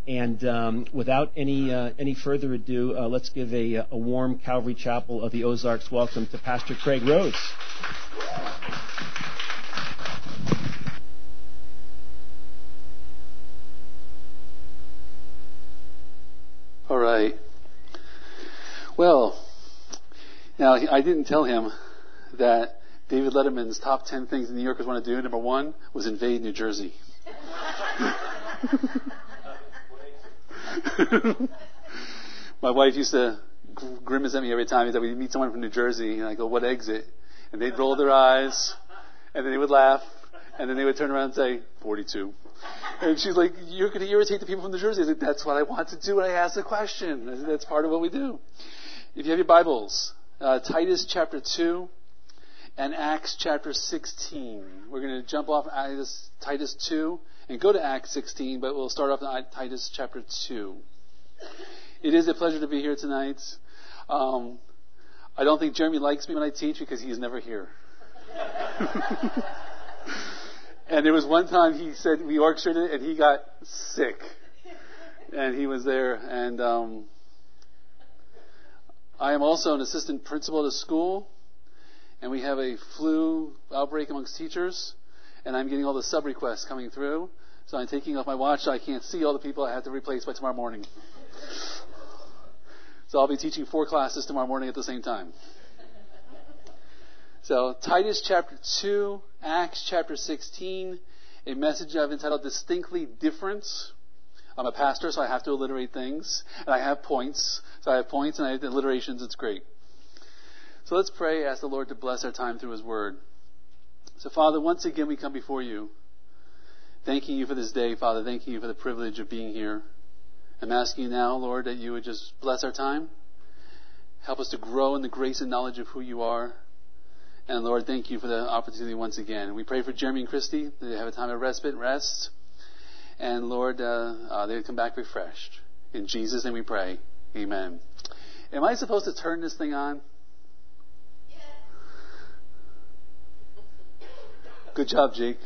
And without any further ado, let's give a warm Calvary Chapel of the Ozarks welcome to Pastor Craig Rhodes. All right. Well, now I didn't tell him that David Letterman's top 10 things the New Yorkers want to do. Number 1 was invade New Jersey. My wife used to grimace at me every time that we meet someone from New Jersey, and I go, "What exit?" And they'd roll their eyes, and then they would laugh, and then they would turn around and say, 42. And she's like, "You're going to irritate the people from New Jersey." I said, "That's what I want to do when I ask the question." I said, "That's part of what we do." If you have your Bibles, Titus chapter 2 and Acts chapter 16. We're going to jump off Titus 2 and go to Acts 16, but we'll start off in Titus chapter 2. It is a pleasure to be here tonight. I don't think Jeremy likes me when I teach because he's never here. And there was one time he said we orchestrated it and he got sick. And he was there. And I am also an assistant principal at a school. And we have a flu outbreak amongst teachers. And I'm getting all the sub requests coming through. So I'm taking off my watch so I can't see all the people I have to replace by tomorrow morning. So I'll be teaching 4 classes tomorrow morning at the same time. So Titus chapter 2, Acts chapter 16, a message I've entitled Distinctly Different. I'm a pastor, so I have to alliterate things. And I have points. So I have points and I have alliterations. It's great. So let's pray, ask the Lord to bless our time through His Word. So Father, once again we come before You, thanking You for this day, Father, thanking You for the privilege of being here. I'm asking You now, Lord, that You would just bless our time. Help us to grow in the grace and knowledge of who You are. And Lord, thank You for the opportunity once again. We pray for Jeremy and Christy, that they have a time of respite and rest. And Lord, they come back refreshed. In Jesus' name we pray. Amen. Am I supposed to turn this thing on? Yes. Good job, Jake.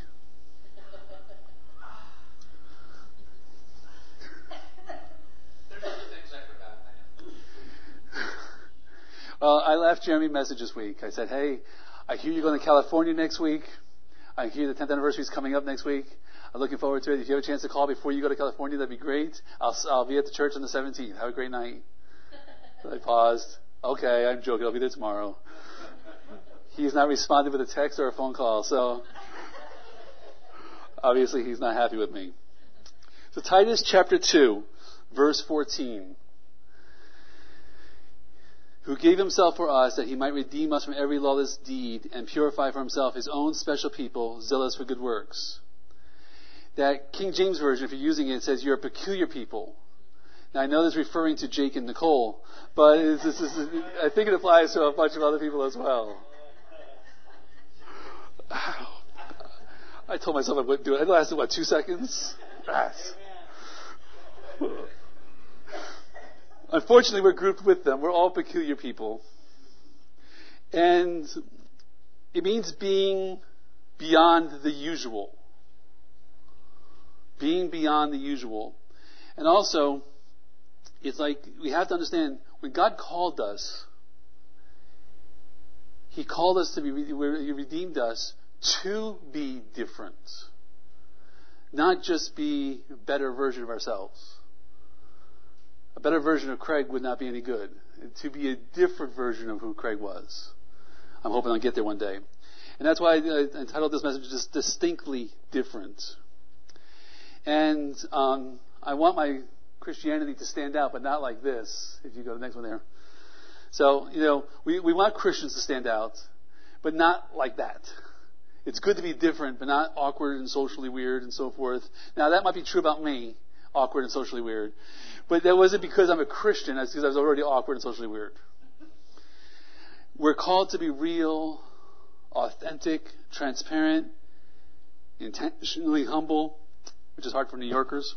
Well, I left Jeremy a message this week. I said, "Hey, I hear you're going to California next week. I hear the 10th anniversary is coming up next week. I'm looking forward to it. If you have a chance to call before you go to California, that'd be great. I'll be at the church on the 17th. Have a great night." So I paused. "Okay, I'm joking. I'll be there tomorrow." He's not responded with a text or a phone call, so obviously he's not happy with me. So Titus chapter 2, verse 14. "Who gave Himself for us that He might redeem us from every lawless deed and purify for Himself His own special people, zealous for good works." That King James Version, if you're using it, says you're a peculiar people. Now I know this is referring to Jake and Nicole, but I think it applies to a bunch of other people as well. I told myself I wouldn't do it. It lasted, 2 seconds? Unfortunately, we're grouped with them. We're all peculiar people. And it means being beyond the usual. Being beyond the usual. And also, it's like we have to understand, when God called us, He called us to be, He redeemed us to be different. Not just be a better version of ourselves. A better version of Craig would not be any good. To be a different version of who Craig was. I'm hoping I'll get there one day. And that's why I entitled this message just Distinctly Different. And I want my Christianity to stand out, but not like this. If you go to the next one there. So, we want Christians to stand out, but not like that. It's good to be different, but not awkward and socially weird and so forth. Now, that might be true about me, awkward and socially weird. But that wasn't because I'm a Christian. That's because I was already awkward and socially weird. We're called to be real, authentic, transparent, intentionally humble, which is hard for New Yorkers.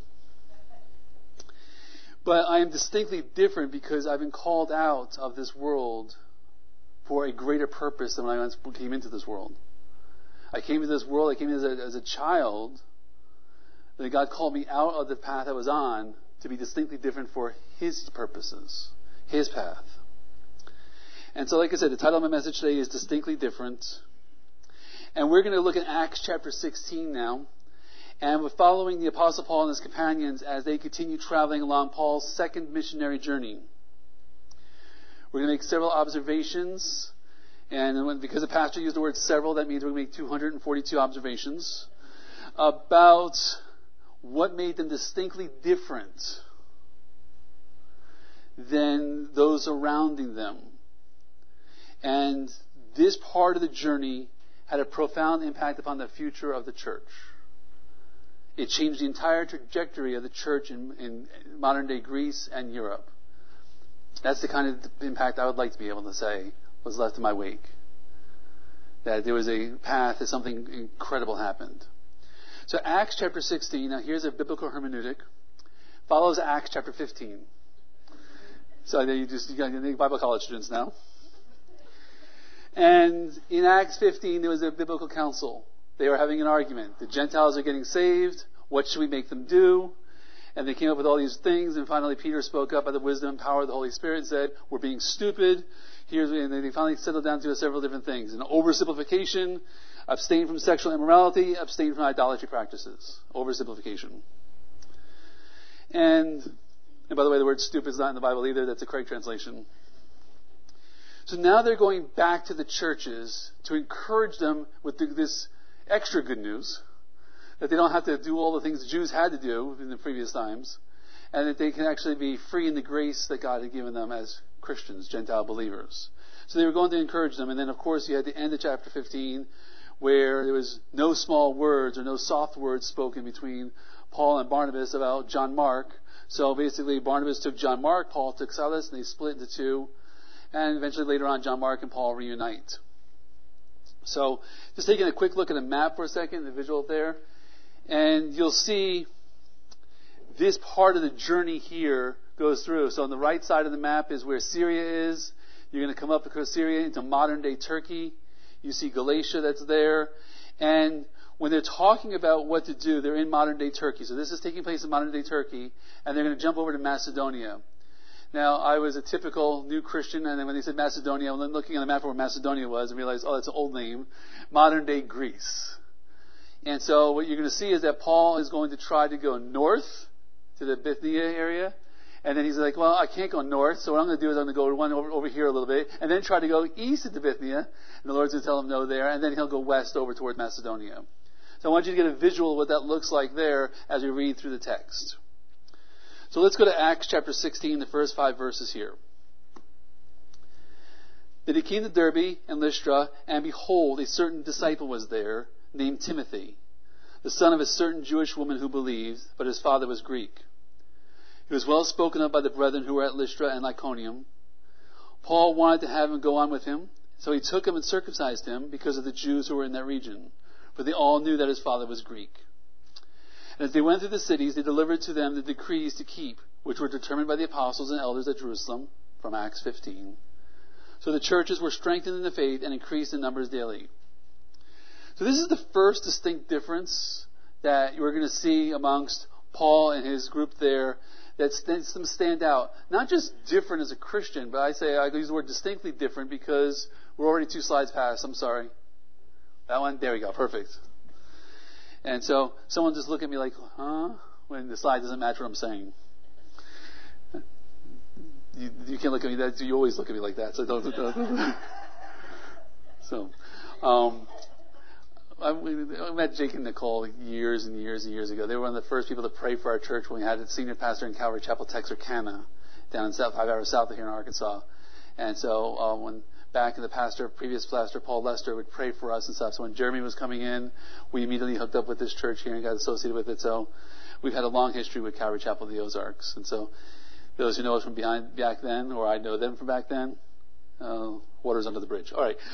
But I am distinctly different because I've been called out of this world for a greater purpose than when I came into this world. I came into this world, I came in as a child. Then God called me out of the path I was on to be distinctly different for His purposes, His path. And so, like I said, the title of my message today is Distinctly Different. And we're going to look at Acts chapter 16 now. And we're following the Apostle Paul and his companions as they continue traveling along Paul's second missionary journey. We're going to make several observations. And because the pastor used the word several, that means we're going to make 242 observations about what made them distinctly different than those surrounding them. And this part of the journey had a profound impact upon the future of the church. It changed the entire trajectory of the church in modern-day Greece and Europe. That's the kind of impact I would like to be able to say was left in my wake. That there was a path that something incredible happened. So Acts chapter 16, now here's a biblical hermeneutic, follows Acts chapter 15. So you got Bible college students now. And in Acts 15, there was a biblical council. They were having an argument. The Gentiles are getting saved. What should we make them do? And they came up with all these things. And finally, Peter spoke up by the wisdom and power of the Holy Spirit and said, we're being stupid. And they finally settled down to several different things. An oversimplification, abstain from sexual immorality, abstain from idolatry practices. Oversimplification. And by the way, the word stupid is not in the Bible either. That's a Craig translation. So now they're going back to the churches to encourage them with this extra good news, that they don't have to do all the things the Jews had to do in the previous times, and that they can actually be free in the grace that God had given them as Christians, Gentile believers. So they were going to encourage them. And then, of course, you had the end of chapter 15, where there was no small words or no soft words spoken between Paul and Barnabas about John Mark. So basically, Barnabas took John Mark, Paul took Silas, and they split into two. And eventually, later on, John Mark and Paul reunite. So, just taking a quick look at a map for a second, the visual there, and you'll see this part of the journey here goes through. So on the right side of the map is where Syria is. You're going to come up across Syria into modern-day Turkey. You see Galatia that's there. And when they're talking about what to do, they're in modern-day Turkey. So this is taking place in modern-day Turkey, and they're going to jump over to Macedonia. Now, I was a typical new Christian, and then when they said Macedonia, I was looking on the map of where Macedonia was and realized, oh, that's an old name. Modern-day Greece. And so what you're going to see is that Paul is going to try to go north to the Bithynia area. And then he's like, well, I can't go north, so what I'm going to do is I'm going to go one over here a little bit, and then try to go east into Bithynia. And the Lord's going to tell him no there, and then he'll go west over toward Macedonia. So I want you to get a visual of what that looks like there as we read through the text. So let's go to Acts chapter 16, the first 5 verses here. Then he came to Derbe and Lystra, and behold, a certain disciple was there, named Timothy, the son of a certain Jewish woman who believed, but his father was Greek. He was well spoken of by the brethren who were at Lystra and Iconium. Paul wanted to have him go on with him, so he took him and circumcised him because of the Jews who were in that region, for they all knew that his father was Greek. And as they went through the cities, they delivered to them the decrees to keep, which were determined by the apostles and elders at Jerusalem, from Acts 15. So the churches were strengthened in the faith and increased in numbers daily. So this is the first distinct difference that we're going to see amongst Paul and his group there that makes them stand out. Not just different as a Christian, but I use the word distinctly different because we're already 2 slides past. I'm sorry. That one? There we go. Perfect. And so someone just look at me like, huh? When the slide doesn't match what I'm saying. You can't look at me that. You always look at me like that. So don't. So, I met Jake and Nicole years and years and years ago. They were one of the first people to pray for our church when we had a senior pastor in Calvary Chapel, Texarkana, down in 5 hours south of here in Arkansas. And so when back in the previous pastor, Paul Lester, would pray for us and stuff. So when Jeremy was coming in, we immediately hooked up with this church here and got associated with it. So we've had a long history with Calvary Chapel of the Ozarks. And so those who know us from back then, or I know them from back then, water's under the bridge. All right.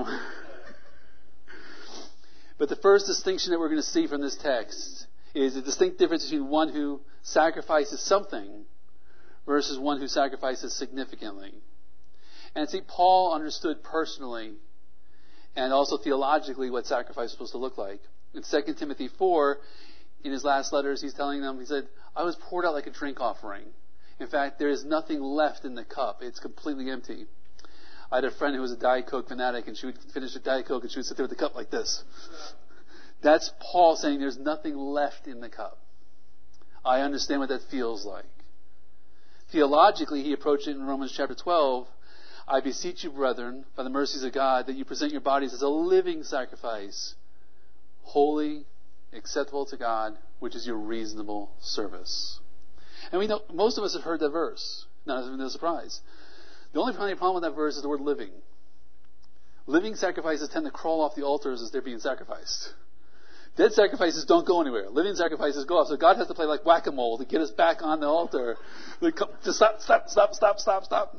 But the first distinction that we're going to see from this text is a distinct difference between one who sacrifices something versus one who sacrifices significantly. And see, Paul understood personally and also theologically what sacrifice was supposed to look like. In 2 Timothy 4, in his last letters, he's telling them, he said, I was poured out like a drink offering. In fact, there is nothing left in the cup. It's completely empty. I had a friend who was a Diet Coke fanatic, and she would finish a Diet Coke and she would sit there with the cup like this. That's Paul saying there's nothing left in the cup. I understand what that feels like. Theologically, he approached it in Romans chapter 12. I beseech you, brethren, by the mercies of God, that you present your bodies as a living sacrifice, holy, acceptable to God, which is your reasonable service. And we know, most of us have heard that verse. Not as a surprise. The only problem with that verse is the word living. Living sacrifices tend to crawl off the altars as they're being sacrificed. Dead sacrifices don't go anywhere. Living sacrifices go off. So God has to play like whack-a-mole to get us back on the altar. To stop.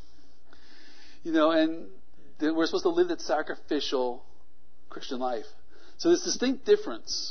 You know, and we're supposed to live that sacrificial Christian life. So this distinct difference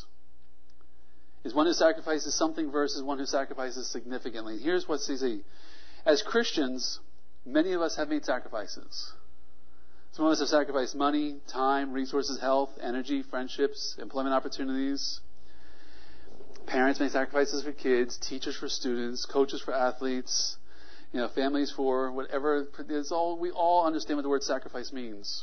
is one who sacrifices something versus one who sacrifices significantly. And here's what's easy. As Christians, many of us have made sacrifices. Some of us have sacrificed money, time, resources, health, energy, friendships, employment opportunities. Parents make sacrifices for kids, teachers for students, coaches for athletes, families for whatever. We all understand what the word sacrifice means.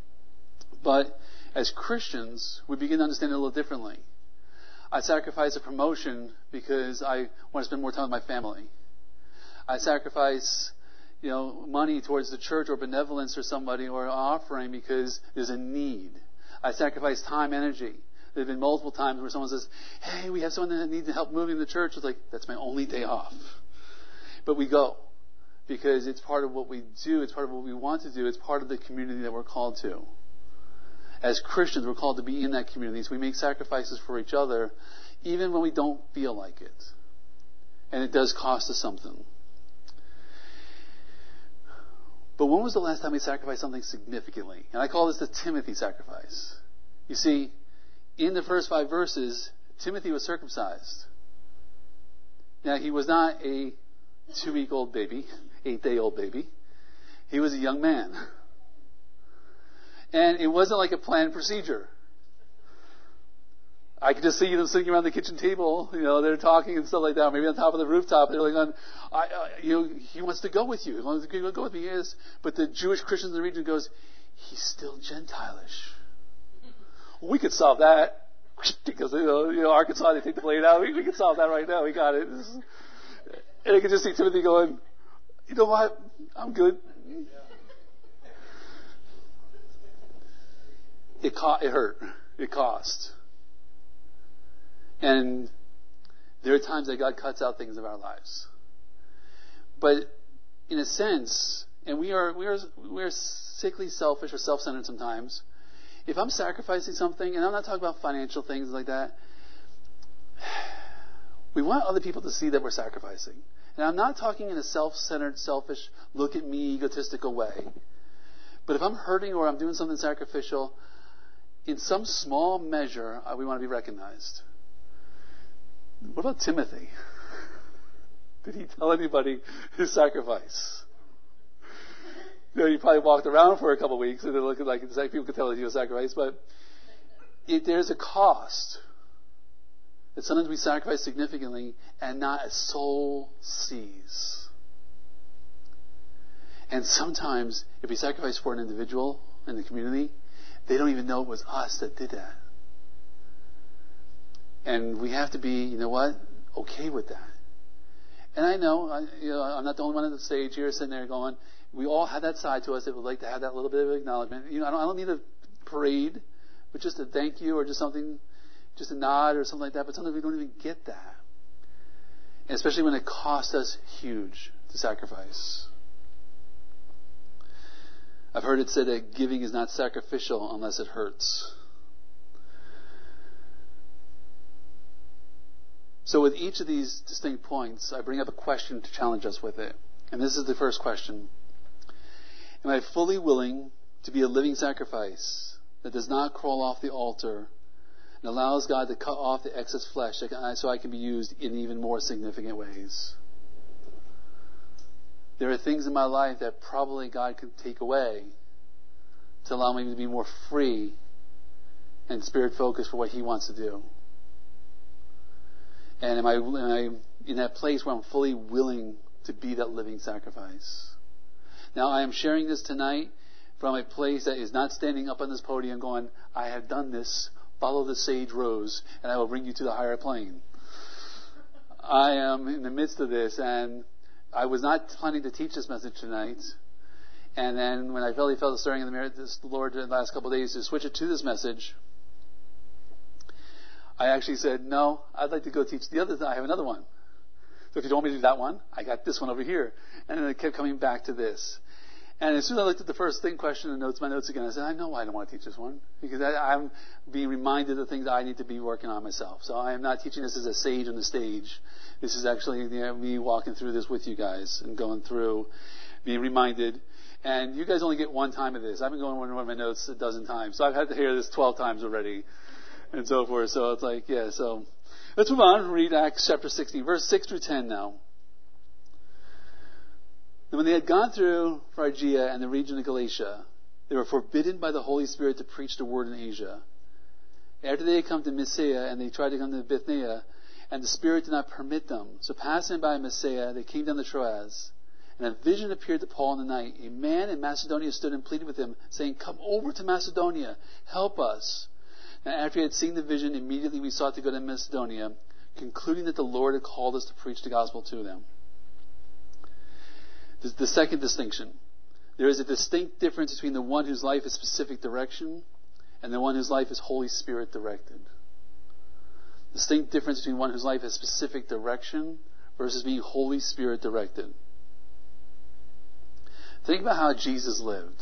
But as Christians, we begin to understand it a little differently. I sacrifice a promotion because I want to spend more time with my family. I sacrifice money towards the church or benevolence or somebody or an offering because there's a need. I sacrifice time, energy. There have been multiple times where someone says, hey, we have someone that needs help moving the church. It's like, that's my only day off. But we go because it's part of what we do. It's part of what we want to do. It's part of the community that we're called to. As Christians, we're called to be in that community. So we make sacrifices for each other even when we don't feel like it. And it does cost us something. But when was the last time we sacrificed something significantly? And I call this the Timothy sacrifice. You see, in the first 5 verses, Timothy was circumcised. Now, he was not a 2-week-old baby, 8-day-old baby. He was a young man. And it wasn't like a planned procedure. I could just see them sitting around the kitchen table, they're talking and stuff like that. Maybe on top of the rooftop, they're like, he wants to go with you. He wants to go with me. He is. But the Jewish Christians in the region goes, he's still Gentilish. Well, we could solve that because Arkansas, they take the blade out. We could solve that right now. We got it. And I could just see Timothy going, you know what? I'm good. It hurt. It cost. And there are times that God cuts out things of our lives. But in a sense, and we are sickly selfish or self-centered sometimes. If I'm sacrificing something, and I'm not talking about financial things like that, we want other people to see that we're sacrificing. And I'm not talking in a self-centered, selfish, look at me, egotistical way. But if I'm hurting or I'm doing something sacrificial, in some small measure, we want to be recognized. What about Timothy? Did he tell anybody his sacrifice? He probably walked around for a couple of weeks and it looked like people could tell that he was sacrificed, but there's a cost. That sometimes we sacrifice significantly and not a soul sees. And sometimes if we sacrifice for an individual in the community, they don't even know it was us that did that. And we have to be, okay with that. And I know, I'm not the only one on the stage here sitting there going, we all have that side to us that would like to have that little bit of acknowledgement. I don't need a parade, but just a thank you or just something, just a nod or something like that. But sometimes we don't even get that. And especially when it costs us huge to sacrifice. I've heard it said that giving is not sacrificial unless it hurts. So with each of these distinct points, I bring up a question to challenge us with it. And this is the first question. Am I fully willing to be a living sacrifice that does not crawl off the altar and allows God to cut off the excess flesh so I can be used in even more significant ways? There are things in my life that probably God could take away to allow me to be more free and spirit-focused for what He wants to do. And am I in that place where I'm fully willing to be that living sacrifice? Now, I am sharing this tonight from a place that is not standing up on this podium going, I have done this, follow the sage roads, and I will bring you to the higher plane. I am in the midst of this, and I was not planning to teach this message tonight. And then when I really felt the stirring in the Lord in the last couple of days to switch it to this message, I actually said, no, I'd like to go teach the other. I have another one. So if you don't want me to do that one, I got this one over here. And then I kept coming back to this. And as soon as I looked at the first question in my notes again, I said, I know I don't want to teach this one. Because I'm being reminded of things I need to be working on myself. So I am not teaching this as a sage on the stage. This is actually me walking through this with you guys and going through, being reminded. And you guys only get one time of this. I've been going over my notes a dozen times. So I've had to hear this 12 times already. And so forth. So it's like, yeah, so let's move on and read Acts chapter 16, verse 6 through 10 now. And when they had gone through Phrygia and the region of Galatia, they were forbidden by the Holy Spirit to preach the word in Asia. After they had come to Mysia and they tried to come to Bithynia, and the Spirit did not permit them. So passing by Mysia, they came down to Troas. And a vision appeared to Paul in the night. A man in Macedonia stood and pleaded with him, saying, come over to Macedonia, help us. And after he had seen the vision, immediately we sought to go to Macedonia, concluding that the Lord had called us to preach the gospel to them. The second distinction. There is a distinct difference between the one whose life is specific direction and the one whose life is Holy Spirit directed. Distinct difference between one whose life has specific direction versus being Holy Spirit directed. Think about how Jesus lived.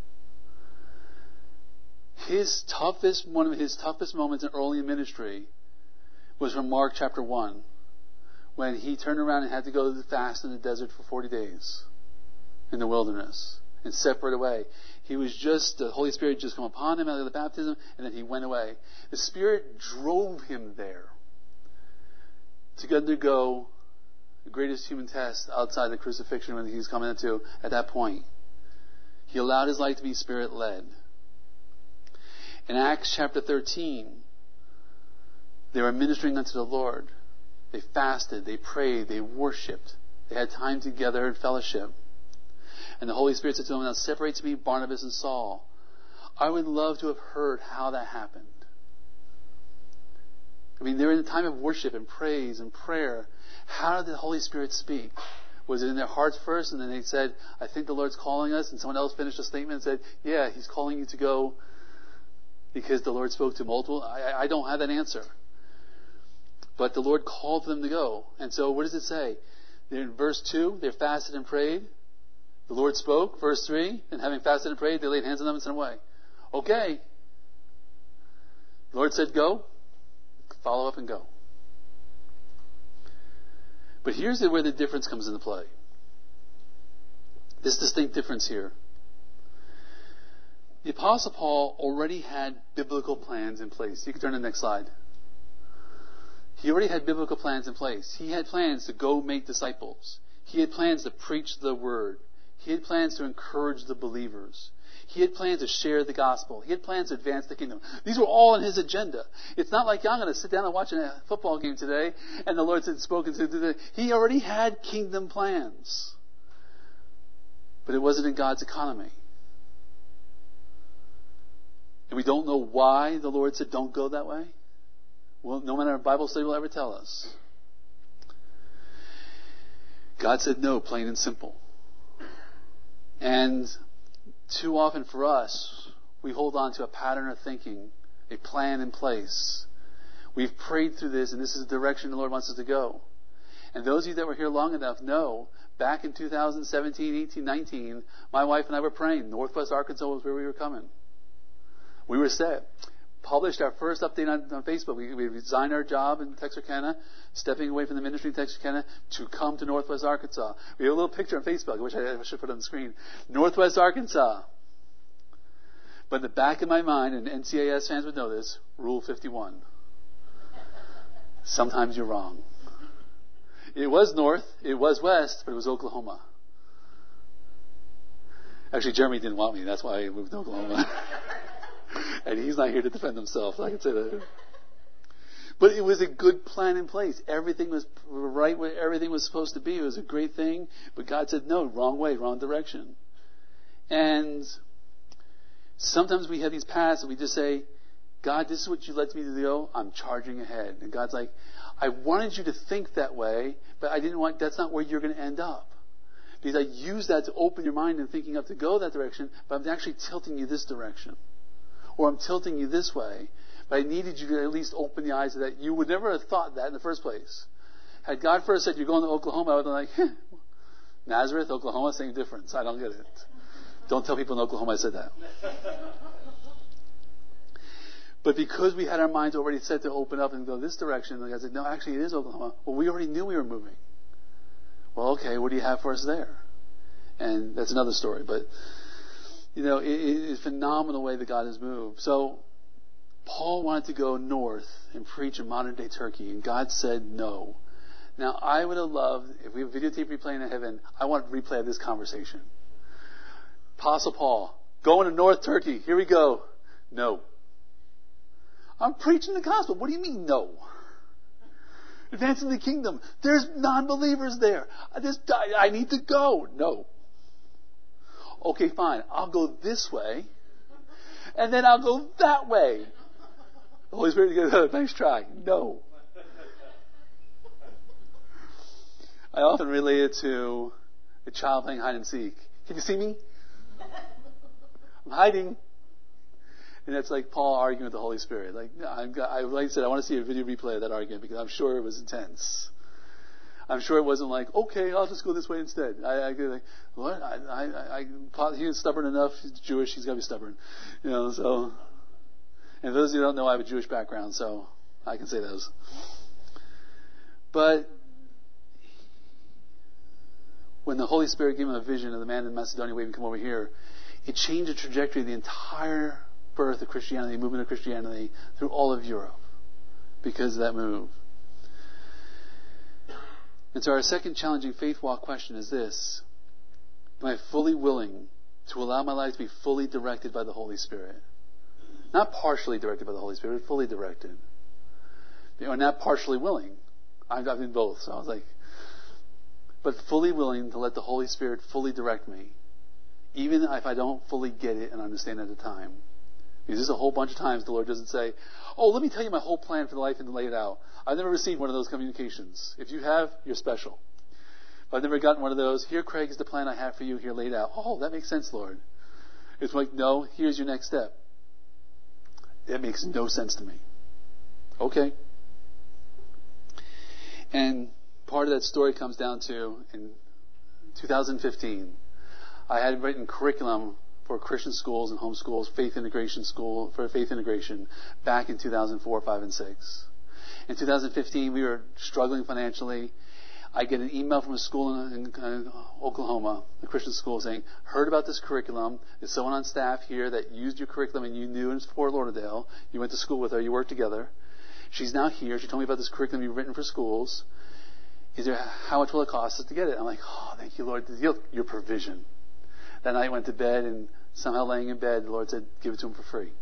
One of his toughest moments in early ministry was from Mark chapter 1, when he turned around and had to go to fast in the desert for 40 days in the wilderness and separate away. The Holy Spirit just come upon him out of the baptism, and then he went away. The Spirit drove him there to undergo the greatest human test outside the crucifixion when he's coming into at that point. He allowed his life to be Spirit-led. In Acts chapter 13, they were ministering unto the Lord. They fasted, they prayed, they worshipped. They had time together in fellowship. And the Holy Spirit said to them, now separate to me Barnabas and Saul. I would love to have heard how that happened. I mean, they were in a time of worship and praise and prayer. How did the Holy Spirit speak? Was it in their hearts first, and then they said, I think the Lord's calling us, and someone else finished a statement and said, yeah, He's calling you to go because the Lord spoke to multiple? I don't have that answer. But the Lord called them to go. And so what does it say? In verse 2, they fasted and prayed. The Lord spoke. Verse 3, and having fasted and prayed, they laid hands on them and sent away. Okay. The Lord said go. Follow up and go. But here's where the difference comes into play. This distinct difference here. The Apostle Paul already had biblical plans in place. You can turn to the next slide. He already had biblical plans in place. He had plans to go make disciples. He had plans to preach the word. He had plans to encourage the believers. He had plans to share the gospel. He had plans to advance the kingdom. These were all in his agenda. It's not like I'm going to sit down and watch a football game today and the Lord had spoken to the... He already had kingdom plans. But it wasn't in God's economy. And we don't know why the Lord said don't go that way. Well, no matter what Bible study will ever tell us. God said no, plain and simple. And too often for us, we hold on to a pattern of thinking, a plan in place. We've prayed through this, and this is the direction the Lord wants us to go. And those of you that were here long enough know, back in 2017, 18, 19, my wife and I were praying. Northwest Arkansas was where we were coming. We were set. Published our first update on Facebook. We resigned our job in Texarkana, stepping away from the ministry in Texarkana to come to Northwest Arkansas. We have a little picture on Facebook. I wish I should put it on the screen. Northwest Arkansas. But in the back of my mind, and NCAS fans would know this, Rule 51. Sometimes you're wrong. It was north, it was west, but it was Oklahoma. Actually, Jeremy didn't want me. That's why I moved to Oklahoma. And he's not here to defend himself, so I can say that. But it was a good plan in place. Everything was right where everything was supposed to be. It was a great thing. But God said, no, wrong way, wrong direction. And sometimes we have these paths and we just say, God, this is what you led me to do. I'm charging ahead. And God's like, I wanted you to think that way, but I didn't want, that's not where you're going to end up. Because I use that to open your mind and thinking up to go that direction, but I'm actually tilting you this direction. Or I'm tilting you this way. But I needed you to at least open the eyes to that. You would never have thought that in the first place. Had God first said, you're going to Oklahoma, I would have been like, Nazareth, Oklahoma, same difference. I don't get it. Don't tell people in Oklahoma I said that. But because we had our minds already set to open up and go this direction, and God said, no, actually it is Oklahoma. Well, we already knew we were moving. Well, okay, what do you have for us there? And that's another story. But, it's a phenomenal way that God has moved. So, Paul wanted to go north and preach in modern-day Turkey, and God said no. Now, I would have loved, if we have videotape replaying in heaven, I want to replay this conversation. Apostle Paul, going to North Turkey, here we go. No. I'm preaching the gospel. What do you mean, no? Advancing the kingdom. There's non-believers there. I need to go. No. Okay, fine. I'll go this way. And then I'll go that way. The Holy Spirit goes, nice try. No. I often relate it to a child playing hide and seek. Can you see me? I'm hiding. And that's like Paul arguing with the Holy Spirit. Like I said, I want to see a video replay of that argument because I'm sure it was intense. I'm sure it wasn't like, okay, I'll just go this way instead. What? He was stubborn enough. He's Jewish. He's got to be stubborn. So. And those of you who don't know, I have a Jewish background, so I can say those. But when the Holy Spirit gave him a vision of the man in Macedonia waving, come over here, it changed the trajectory of the entire birth of Christianity, movement of Christianity through all of Europe because of that move. And so our second challenging faith walk question is this: am I fully willing to allow my life to be fully directed by the Holy Spirit? Not partially directed by the Holy Spirit, but fully directed. Not partially willing. I've been both, so I was like, but fully willing to let the Holy Spirit fully direct me, even if I don't fully get it and understand at the time. Because there's a whole bunch of times the Lord doesn't say, oh, let me tell you my whole plan for the life and lay it out. I've never received one of those communications. If you have, you're special. But I've never gotten one of those, here, Craig, is the plan I have for you, here laid out. Oh, that makes sense, Lord. It's like, no, here's your next step. It makes no sense to me. Okay. And part of that story comes down to, in 2015, I had written curriculum for Christian schools and homeschools, faith integration school, for faith integration, back in 2004, 5, and 6. In 2015, we were struggling financially. I get an email from a school in Oklahoma, a Christian school, saying, heard about this curriculum. There's someone on staff here that used your curriculum and you knew in Fort Lauderdale. You went to school with her. You worked together. She's now here. She told me about this curriculum you've written for schools. How much will it cost us to get it? I'm like, oh, thank you, Lord. Your provision. That night I went to bed, and somehow laying in bed, the Lord said, give it to him for free.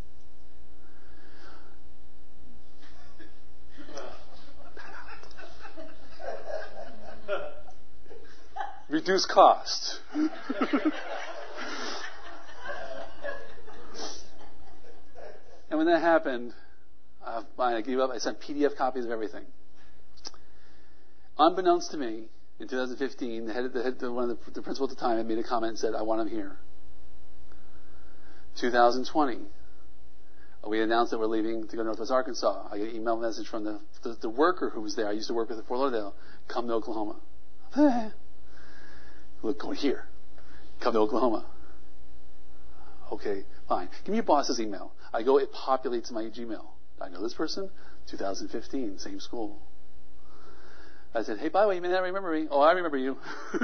Reduce cost. And when that happened, I gave up. I sent PDF copies of everything. Unbeknownst to me, in 2015, one of the principal at the time had made a comment and said, I want him here. 2020, we announced that we're leaving to go to Northwest Arkansas. I get an email message from the worker who was there. I used to work with at Fort Lauderdale. Come to Oklahoma. Look, going here. Come to Oklahoma. Okay, fine. Give me your boss's email. I go, it populates in my Gmail. I know this person. 2015, same school. I said, hey, by the way, you may not remember me. Oh, I remember you.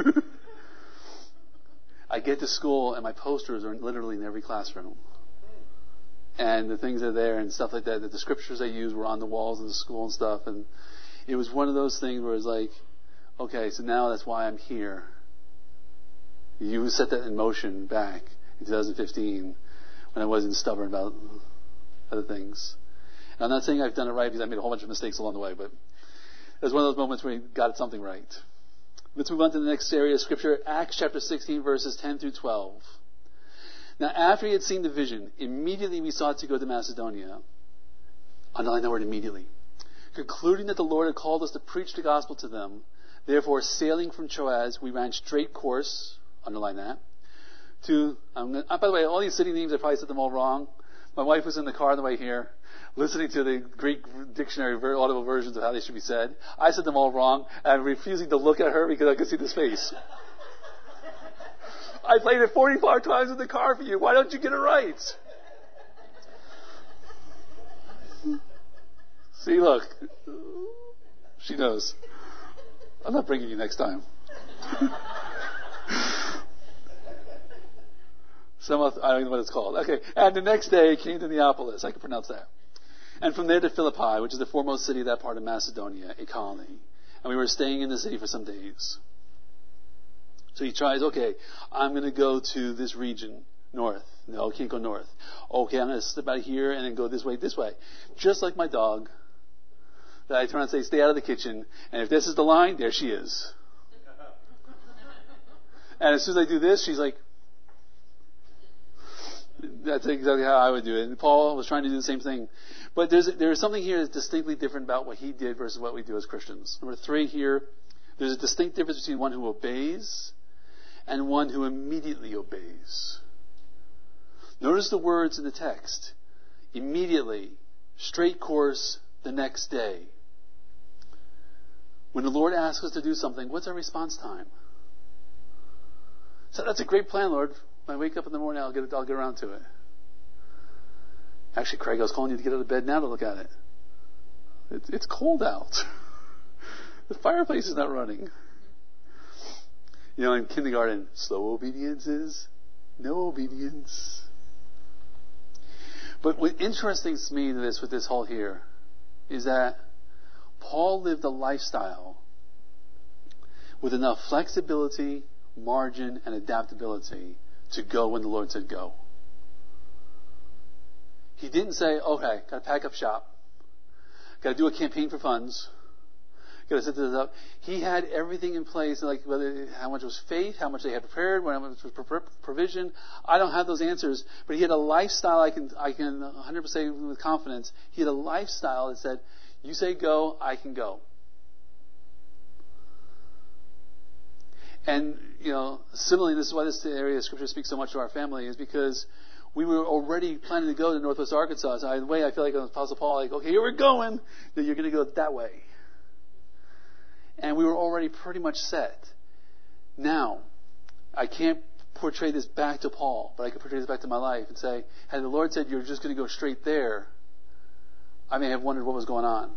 I get to school, and my posters are literally in every classroom. And the things are there and stuff like that. The scriptures I used were on the walls of the school and stuff. And it was one of those things where it's like, okay, so now that's why I'm here. You set that in motion back in 2015 when I wasn't stubborn about other things. And I'm not saying I've done it right because I made a whole bunch of mistakes along the way, but it was one of those moments where we got something right. Let's move on to the next area of Scripture, Acts chapter 16, verses 10 through 12. Now, after he had seen the vision, immediately we sought to go to Macedonia. Underline that word, immediately. Concluding that the Lord had called us to preach the gospel to them, therefore, sailing from Troas, we ran straight course, underline that, by the way, all these city names, I probably said them all wrong. My wife was in the car on the way here, listening to the Greek dictionary audible versions of how they should be said. I said them all wrong, and I'm refusing to look at her because I could see this face. I played it 45 times in the car for you. Why don't you get it right? See, look. She knows. I'm not bringing you next time. I don't know what it's called. Okay. And the next day came to Neapolis. I can pronounce that. And from there to Philippi, which is the foremost city of that part of Macedonia, a colony. And we were staying in the city for some days. So he tries, okay, I'm going to go to this region, north. No, can't go north. Okay, I'm going to slip out here and then go this way. Just like my dog, that I turn and say, stay out of the kitchen. And if this is the line, there she is. And as soon as I do this, she's like, that's exactly how I would do it. And Paul was trying to do the same thing. But there's something here that's distinctly different about what he did versus what we do as Christians. Number 3 here, there's a distinct difference between one who obeys and one who immediately obeys. Notice the words in the text. Immediately, straight course, the next day. When the Lord asks us to do something, what's our response time? So that's a great plan, Lord. When I wake up in the morning, I'll get around to it. Actually, Craig, I was calling you to get out of bed now to look at it. It's cold out. The fireplace is not running. You know, in kindergarten, slow obedience is no obedience. But what interests me with this whole here is that Paul lived a lifestyle with enough flexibility, margin, and adaptability to go when the Lord said go. He didn't say, okay, got to pack up shop, got to do a campaign for funds, got to set this up. He had everything in place, like how much was faith, how much they had prepared, how much was provision. I don't have those answers, but he had a lifestyle. I can 100% say with confidence. He had a lifestyle that said, "You say go, I can go." And, similarly, this is why this area of Scripture speaks so much to our family, is because we were already planning to go to Northwest Arkansas. So in a way, I feel like Apostle Paul, okay, here we're going. Then you're going to go that way. And we were already pretty much set. Now, I can't portray this back to Paul, but I can portray this back to my life and say, had the Lord said you're just going to go straight there, I may have wondered what was going on.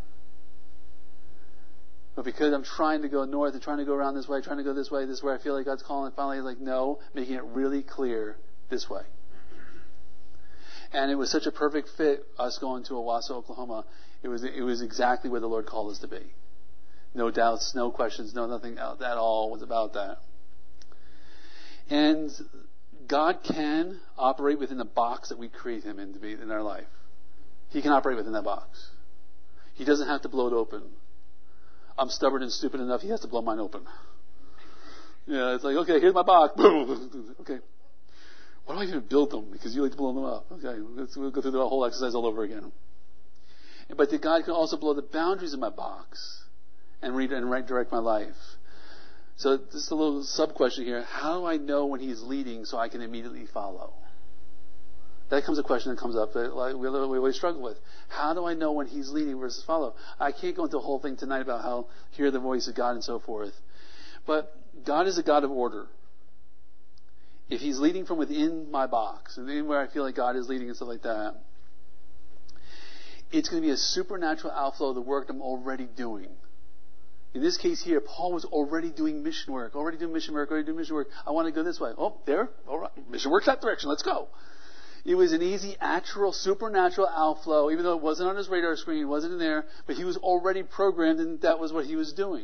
But because I'm trying to go north and trying to go around this way, trying to go this way, I feel like God's calling, finally He's like, no, making it really clear this way. And it was such a perfect fit, us going to Owasso, Oklahoma. It was exactly where the Lord called us to be. No doubts, no questions, nothing at all was about that. And God can operate within the box that we create Him in to be in our life. He can operate within that box. He doesn't have to blow it open. I'm stubborn and stupid enough, He has to blow mine open. Yeah, it's like, okay, here's my box. Boom. Okay. Why do I even build them? Because you like to blow them up. Okay, we'll go through the whole exercise all over again. But God can also blow the boundaries of my box and direct my life. So just a little sub-question here. How do I know when He's leading so I can immediately follow? That comes a question that comes up that we always struggle with. How do I know when He's leading versus follow? I can't go into a whole thing tonight about how hear the voice of God and so forth. But God is a God of order. If He's leading from within my box, and where I feel like God is leading and stuff like that, it's going to be a supernatural outflow of the work I'm already doing. In this case here, Paul was already doing mission work. I want to go this way. Oh, there. All right. Mission work's that direction. Let's go. It was an easy, supernatural outflow, even though it wasn't on his radar screen, it wasn't in there, but he was already programmed and that was what he was doing.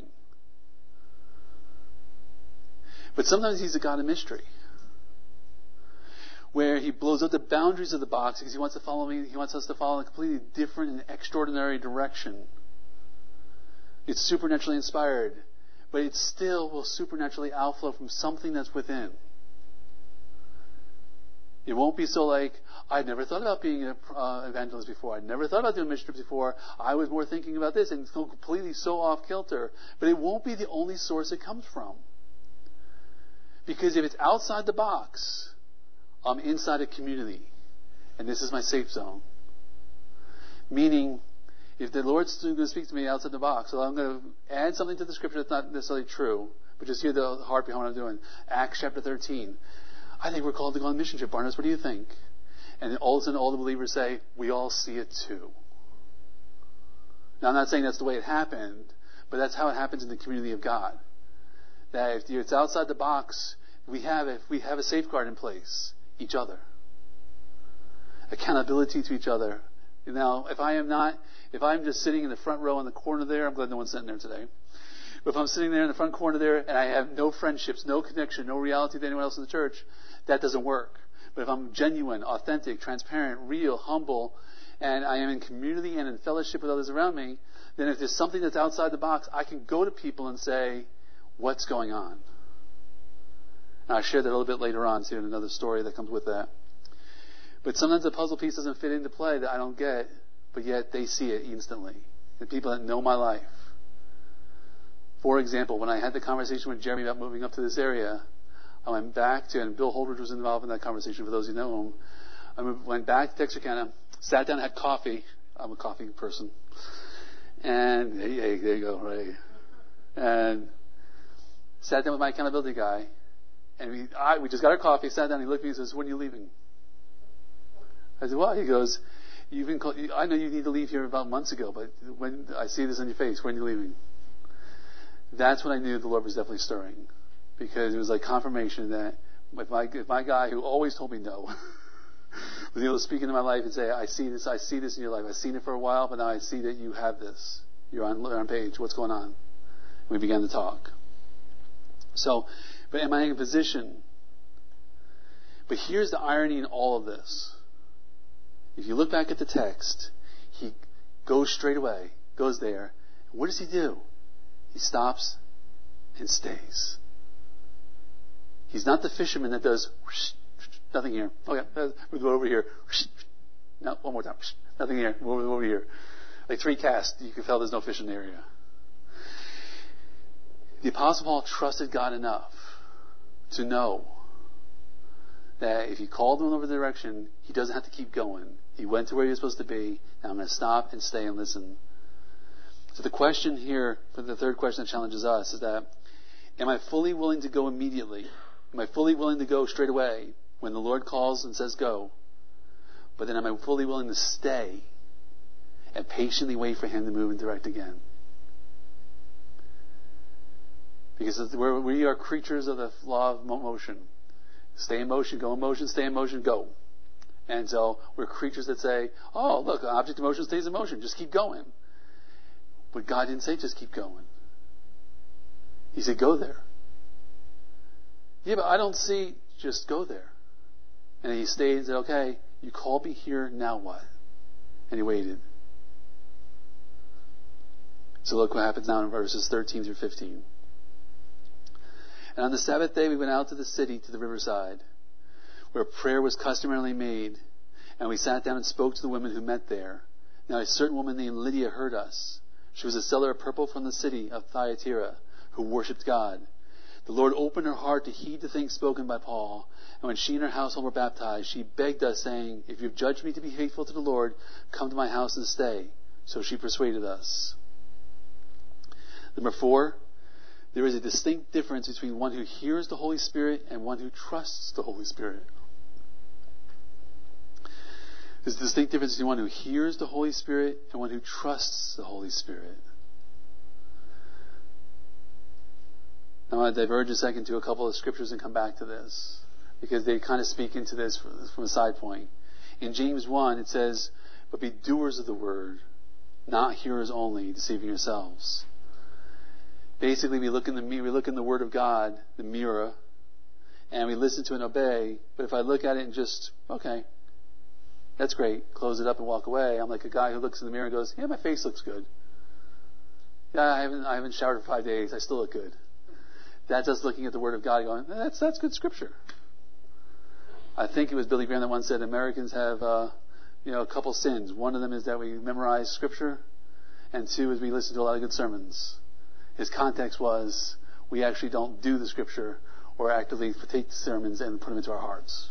But sometimes He's a God of mystery. where he blows up the boundaries of the box because he wants to follow me. He wants us to follow in a completely different and extraordinary direction. It's supernaturally inspired, but it still will supernaturally outflow from something that's within. It won't be so like, I'd never thought about being an evangelist before. I'd never thought about doing mission trips before. I was more thinking about this, and it's completely so off kilter. But it won't be the only source it comes from. Because if it's outside the box, I'm inside a community. And this is my safe zone. Meaning, if the Lord's going to speak to me outside the box, so I'm going to add something to the scripture that's not necessarily true, but just hear the heart behind what I'm doing. Acts chapter 13. I think we're called to go on a mission trip. Barnabas, what do you think? And then all of a sudden all the believers say, we all see it too. Now I'm not saying that's the way it happened, but that's how it happens in the community of God. That if it's outside the box, we have a safeguard in place. Each other. Accountability to each other. Now, if I'm just sitting in the front row in the corner there, I'm glad no one's sitting there today. But if I'm sitting there in the front corner there and I have no friendships, no connection, no reality to anyone else in the church, that doesn't work. But if I'm genuine, authentic, transparent, real, humble, and I am in community and in fellowship with others around me, then if there's something that's outside the box, I can go to people and say, what's going on? And I'll share that a little bit later on, too, in another story that comes with that. But sometimes the puzzle piece doesn't fit into play that I don't get, but yet they see it instantly. The people that know my life. For example, when I had the conversation with Jeremy about moving up to this area, I went back to, and Bill Holdridge was involved in that conversation, for those who know him. I went back to Texarkana, sat down, had coffee. I'm a coffee person. And, hey, there you go, right. And sat down with my accountability guy. And we just got our coffee, sat down, he looked at me and says, when are you leaving? I said, why? He goes, I know you need to leave here about months ago, but when I see this on your face, when are you leaving? That's when I knew the Lord was definitely stirring. Because it was like confirmation that if my guy who always told me no was able to speak into my life and say, I see this in your life. I've seen it for a while, but now I see that you have this. You're on page. What's going on? We began to talk. So, but am I in a position? But here's the irony in all of this. If you look back at the text, he goes straight away, goes there. What does he do? He stops and stays. He's not the fisherman that does nothing here. Okay, we'll go over here. No, one more time. Nothing here. We'll over here. Like 3 casts, you can tell there's no fish in the area. The Apostle Paul trusted God enough to know that if he called him over the direction, he doesn't have to keep going. He went to where he was supposed to be. Now I'm going to stop and stay and listen. So the question here, for the third question that challenges us, is that, am I fully willing to go immediately? Am I fully willing to go straight away when the Lord calls and says go? But then am I fully willing to stay and patiently wait for him to move and direct again? Because we are creatures of the law of motion. Stay in motion, go in motion, stay in motion, go. And so we're creatures that say, oh, look, an object of motion stays in motion. Just keep going. But God didn't say just keep going. He said go there. Yeah, but I don't see, just go there. And he stayed and said, okay, you called me here, now what? And he waited. So look what happens now in verses 13 through 15. And on the Sabbath day we went out to the city, to the riverside, where prayer was customarily made. And we sat down and spoke to the women who met there. Now a certain woman named Lydia heard us. She was a seller of purple from the city of Thyatira, who worshipped God. The Lord opened her heart to heed the things spoken by Paul. And when she and her household were baptized, she begged us, saying, if you have judged me to be faithful to the Lord, come to my house and stay. So she persuaded us. Number 4, there is a distinct difference between one who hears the Holy Spirit and one who trusts the Holy Spirit. There's a distinct difference between one who hears the Holy Spirit and one who trusts the Holy Spirit. I want to diverge a second to a couple of scriptures and come back to this, because they kind of speak into this from a side point. In James 1, it says, but be doers of the word, not hearers only, deceiving yourselves. Basically, we look in the Word of God, the mirror, and we listen to and obey. But if I look at it and just, okay, that's great, close it up and walk away, I'm like a guy who looks in the mirror and goes, yeah, my face looks good. Yeah, I haven't showered for 5 days, I still look good. That's us looking at the Word of God going, that's good Scripture. I think it was Billy Graham that once said Americans have a couple sins. One of them is that we memorize Scripture, and 2 is we listen to a lot of good sermons. His context was we actually don't do the Scripture or actively take the sermons and put them into our hearts.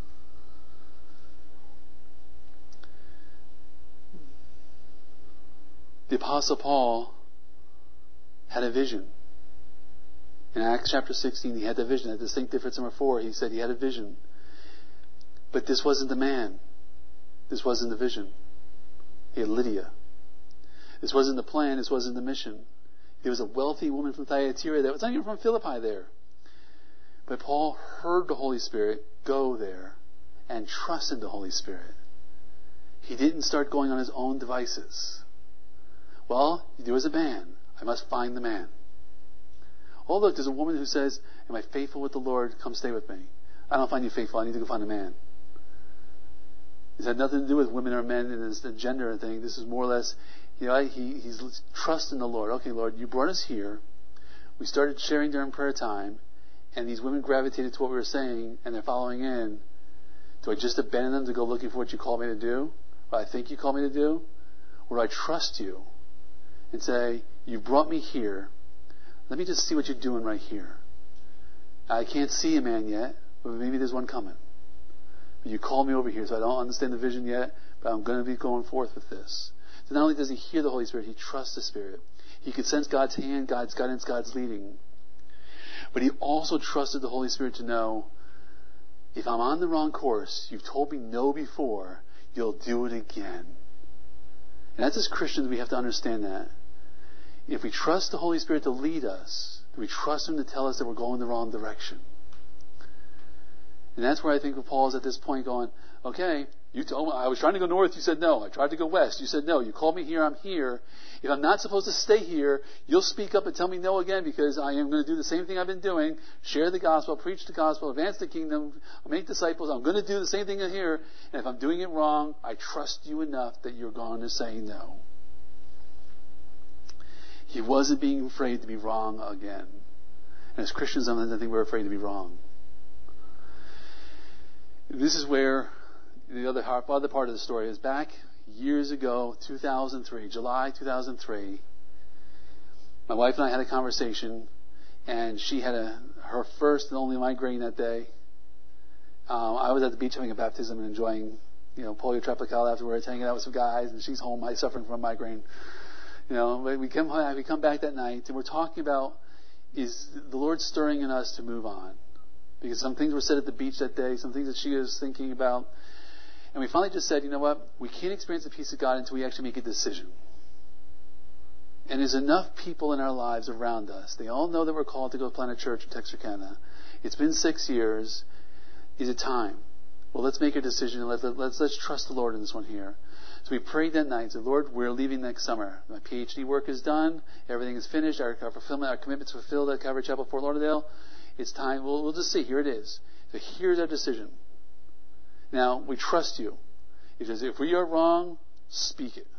The Apostle Paul had a vision. In Acts chapter 16, he had the vision. A distinct difference number 4, he said he had a vision. But this wasn't the man. This wasn't the vision. He had Lydia. This wasn't the plan. This wasn't the mission. There was a wealthy woman from Thyatira that was not even from Philippi there. But Paul heard the Holy Spirit go there and trusted the Holy Spirit. He didn't start going on his own devices. Well, there was a man. I must find the man. Oh, look, there's a woman who says, am I faithful with the Lord? Come stay with me. I don't find you faithful. I need to go find a man. This had nothing to do with women or men and this gender thing. This is more or less, he's trusting the Lord. Okay, Lord, you brought us here. We started sharing during prayer time, and these women gravitated to what we were saying, and they're following in. Do I just abandon them to go looking for what you called me to do? What I think you called me to do? Or do I trust you and say, you brought me here. Let me just see what you're doing right here. I can't see a man yet, but maybe there's one coming. But you called me over here, so I don't understand the vision yet, but I'm going to be going forth with this. So not only does he hear the Holy Spirit, he trusts the Spirit. He could sense God's hand, God's guidance, God's leading. But he also trusted the Holy Spirit to know, if I'm on the wrong course, you've told me no before, you'll do it again. And that's as Christians, we have to understand that. If we trust the Holy Spirit to lead us, we trust Him to tell us that we're going the wrong direction. And that's where I think Paul is at this point going, okay, you told me I was trying to go north, you said no. I tried to go west, you said no. You called me here, I'm here. If I'm not supposed to stay here, you'll speak up and tell me no again, because I am going to do the same thing I've been doing. Share the gospel, preach the gospel, advance the kingdom, make disciples. I'm going to do the same thing here. And if I'm doing it wrong, I trust you enough that you're going to say no. He wasn't being afraid to be wrong again. And as Christians, I think we're afraid to be wrong. This is where the other part of the story is. Back years ago, 2003, July 2003, my wife and I had a conversation, and she had her first and only migraine that day. I was at the beach having a baptism and enjoying, polio tropical afterwards, hanging out with some guys, and she's home, suffering from a migraine. We come back that night, and we're talking about, is the Lord stirring in us to move on? Because some things were said at the beach that day, some things that she was thinking about. And we finally just said, you know what? We can't experience the peace of God until we actually make a decision. And there's enough people in our lives around us. They all know that we're called to go plant a church in Texarkana. It's been 6 years. Is it time? Well, let's make a decision and let's trust the Lord in this one here. So we prayed that night and said, Lord, we're leaving next summer. My PhD work is done. Everything is finished. Our commitment to fulfill at Calvary Chapel, Fort Lauderdale. It's time. We'll just see. Here it is. So here's our decision. Now, we trust you. He says, if we are wrong, speak it.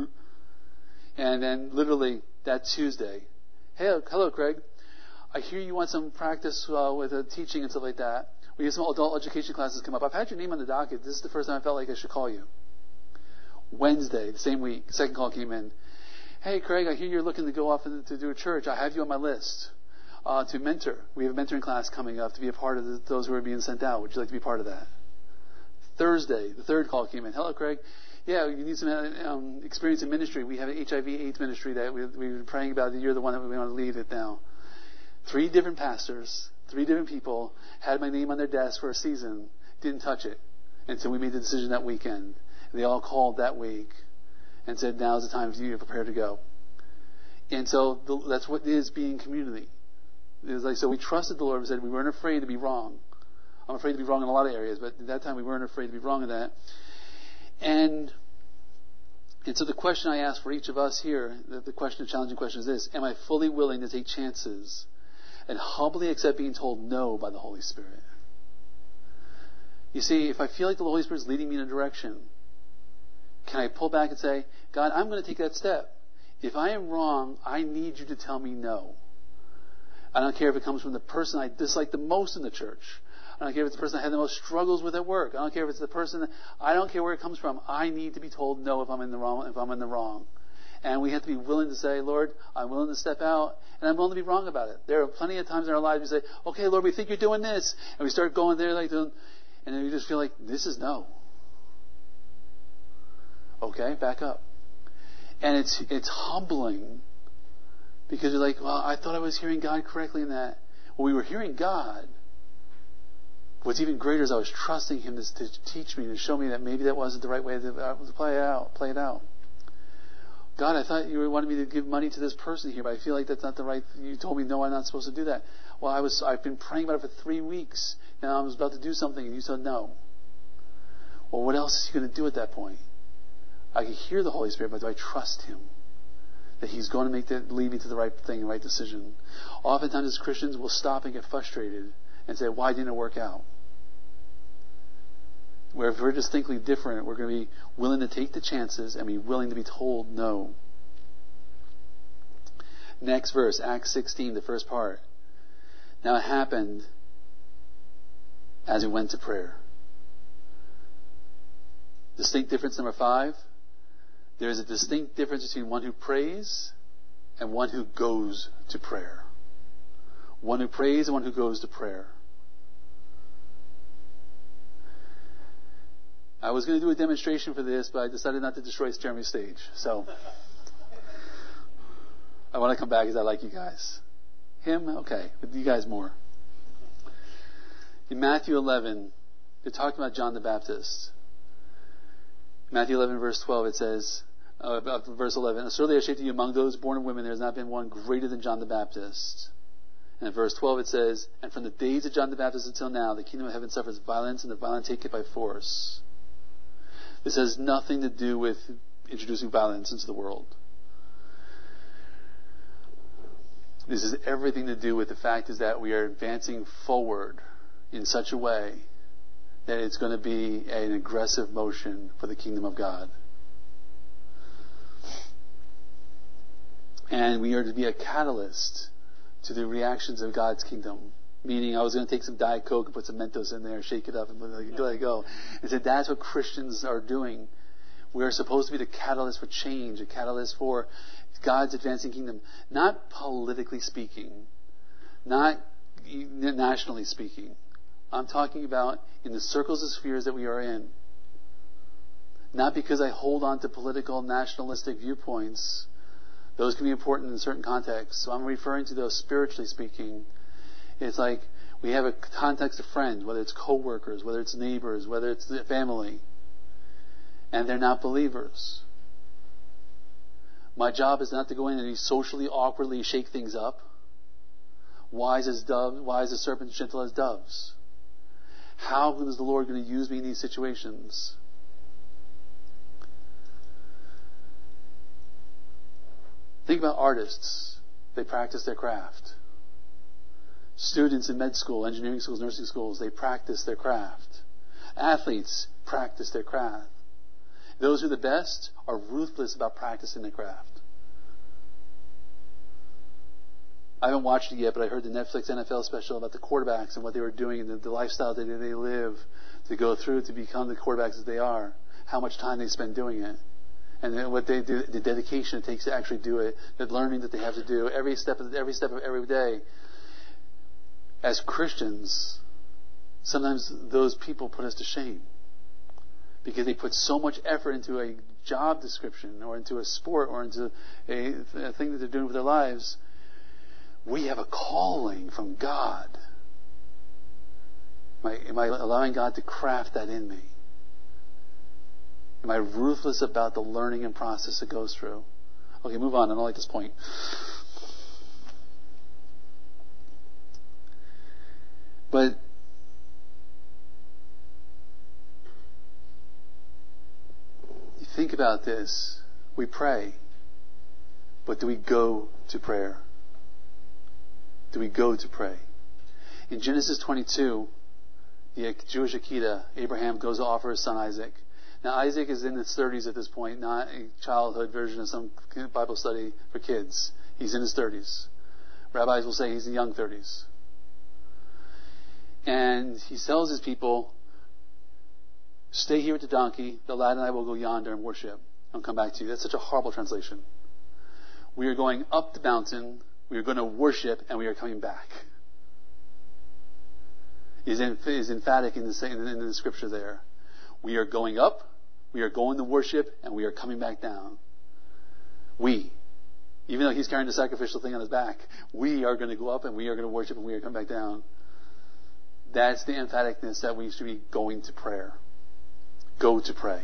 And then literally that Tuesday, hey, hello, Craig. I hear you want some practice with teaching and stuff like that. We have some adult education classes come up. I've had your name on the docket. This is the first time I felt like I should call you. Wednesday, the same week, second call came in. Hey, Craig, I hear you're looking to go off to do a church. I have you on my list to mentor. We have a mentoring class coming up to be a part of those who are being sent out. Would you like to be part of that? Thursday, the third call came in. Hello, Craig. Yeah, you need some experience in ministry. We have an HIV/AIDS ministry that we've been praying about. You're the one that we want to lead it now. 3 different pastors, 3 different people had my name on their desk for a season. Didn't touch it until we made the decision that weekend. They all called that week and said, now's the time for you to prepare to go. And so that's what is being community. It was like, so we trusted the Lord and said we weren't afraid to be wrong. I'm afraid to be wrong in a lot of areas, but at that time we weren't afraid to be wrong in that. And so the question I ask for each of us here, the challenging question is this: am I fully willing to take chances? and humbly accept being told no by the Holy Spirit. You see, if I feel like the Holy Spirit is leading me in a direction, can I pull back and say, God, I'm going to take that step. If I am wrong, I need you to tell me no. I don't care if it comes from the person I dislike the most in the church. I don't care if it's the person I had the most struggles with at work. I don't care if it's the person I don't care where it comes from. I need to be told no if I'm in the wrong. And we have to be willing to say, Lord, I'm willing to step out, and I'm willing to be wrong about it. There are plenty of times in our lives we say, okay, Lord, we think you're doing this. And we start going there and then we just feel like, this is no. Okay, back up. And it's humbling, because you're like, well, I thought I was hearing God correctly in that. Well, we were hearing God. What's even greater is I was trusting Him to teach me, to show me that maybe that wasn't the right way to play it out. God, I thought you wanted me to give money to this person here, but I feel like that's not the right. You told me no, I'm not supposed to do that. Well, I've been praying about it for 3 weeks. Now I was about to do something, and you said no. Well, what else is He going to do at that point? I can hear the Holy Spirit, but do I trust Him that He's going to lead me to the right thing, the right decision? Oftentimes, as Christians, we'll stop and get frustrated and say, "Why didn't it work out?" Where if we're distinctly different, we're going to be willing to take the chances and be willing to be told no. Next verse, Acts 16, the first part. Now it happened as we went to prayer. Distinct difference number 5. There is a distinct difference between one who prays and one who goes to prayer. One who prays and one who goes to prayer. I was going to do a demonstration for this, but I decided not to destroy Jeremy's stage. So I want to come back because I like you guys. Him? Okay. But you guys more. In Matthew 11, they're talking about John the Baptist. Matthew 11, verse 12, it says, verse 11, "Surely I say to you, among those born of women, there has not been one greater than John the Baptist." And in verse 12 it says, "And from the days of John the Baptist until now, the kingdom of heaven suffers violence, and the violent take it by force." This has nothing to do with introducing violence into the world. This has everything to do with the fact is that we are advancing forward in such a way that it's going to be an aggressive motion for the kingdom of God. And we are to be a catalyst to the reactions of God's kingdom. Meaning, I was going to take some Diet Coke and put some Mentos in there, shake it up, and let it go. And said that's what Christians are doing. We are supposed to be the catalyst for change, a catalyst for God's advancing kingdom. Not politically speaking, not nationally speaking. I'm talking about in the circles and spheres that we are in. Not because I hold on to political, nationalistic viewpoints. Those can be important in certain contexts. So I'm referring to those spiritually speaking. It's like we have a context of friends, whether it's co-workers, whether it's neighbors, whether it's the family, and they're not believers. My job is not to go in and socially awkwardly shake things up. Wise as doves, wise as serpents, gentle as doves. How is the Lord going to use me in these situations? Think about artists. They practice their craft. Students in med school, engineering schools, nursing schools, they practice their craft. Athletes practice their craft. Those who are the best are ruthless about practicing their craft. I haven't watched it yet, but I heard the Netflix NFL special about the quarterbacks and what they were doing and the lifestyle that they live to go through to become the quarterbacks that they are. How much time they spend doing it. And then what they do, the dedication it takes to actually do it, the learning that they have to do every step of every day. As Christians, sometimes those people put us to shame because they put so much effort into a job description or into a sport or into a thing that they're doing with their lives. We have a calling from God. Am I allowing God to craft that in me? Am I ruthless about the learning and process it goes through? Okay, move on. I don't like this point. But you think about this. We pray. But do we go to prayer? do we go to pray? In Genesis 22, the Jewish Akedah, Abraham goes to offer his son Isaac. Now Isaac is in his 30s at this point, not a childhood version of some Bible study for kids. He's in his 30s. Rabbis will say he's in young 30s. And he tells his people, stay here with the donkey, the lad and I will go yonder and worship. I'll come back to you. That's such a horrible translation. We are going up the mountain, we are going to worship, and we are coming back. Is emphatic in the scripture there. We are going up, we are going to worship, and we are coming back down. Even though he's carrying the sacrificial thing on his back, we are going to go up and we are going to worship and we are coming back down. That's the emphaticness that we should be going to prayer. Go to pray.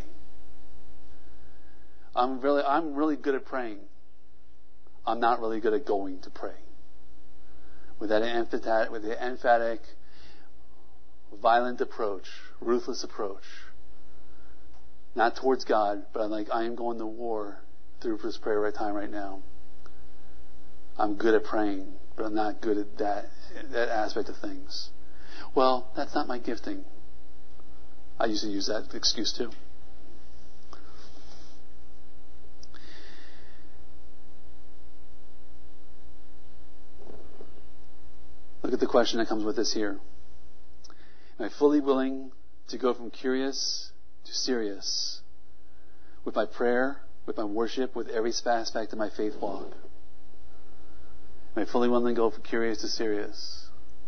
I'm really good at praying. I'm not really good at going to pray. With the emphatic, violent approach, ruthless approach. Not towards God, but I'm like, I am going to war through this prayer time right now. I'm good at praying, but I'm not good at that aspect of things. Well, that's not my gifting. I used to use that excuse too. Look at the question that comes with this here. Am I fully willing to go from curious to serious with my prayer, with my worship, with every aspect of my faith walk? Am I fully willing to go from curious to serious?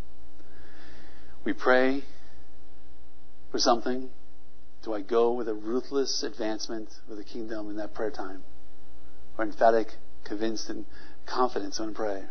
We pray for something. Do I go with a ruthless advancement of the kingdom in that prayer time? Or emphatic, convinced, and confidence when I pray?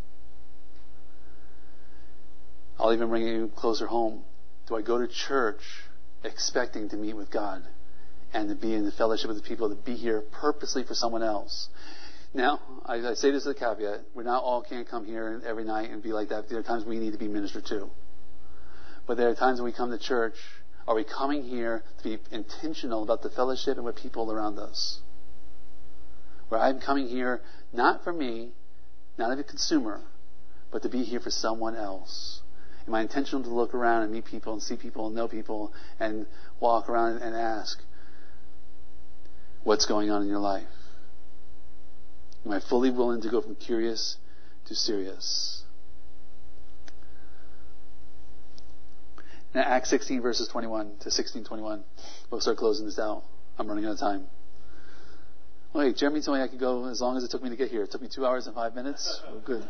I'll even bring you closer home. Do I go to church expecting to meet with God and to be in the fellowship with the people, to be here purposely for someone else? Now, I say this as a caveat. We not all can't come here every night and be like that. There are times we need to be ministered to. But there are times when we come to church, are we coming here to be intentional about the fellowship and with people around us? Where I'm coming here not for me, not as a consumer, but to be here for someone else. Am I intentional to look around and meet people and see people and know people and walk around and ask, what's going on in your life? Am I fully willing to go from curious to serious? Now, Acts 16 verses 21 to 16:21. We'll start closing this out. I'm running out of time. Wait, Jeremy told me I could go as long as it took me to get here. It took me 2 hours and 5 minutes. Well, good.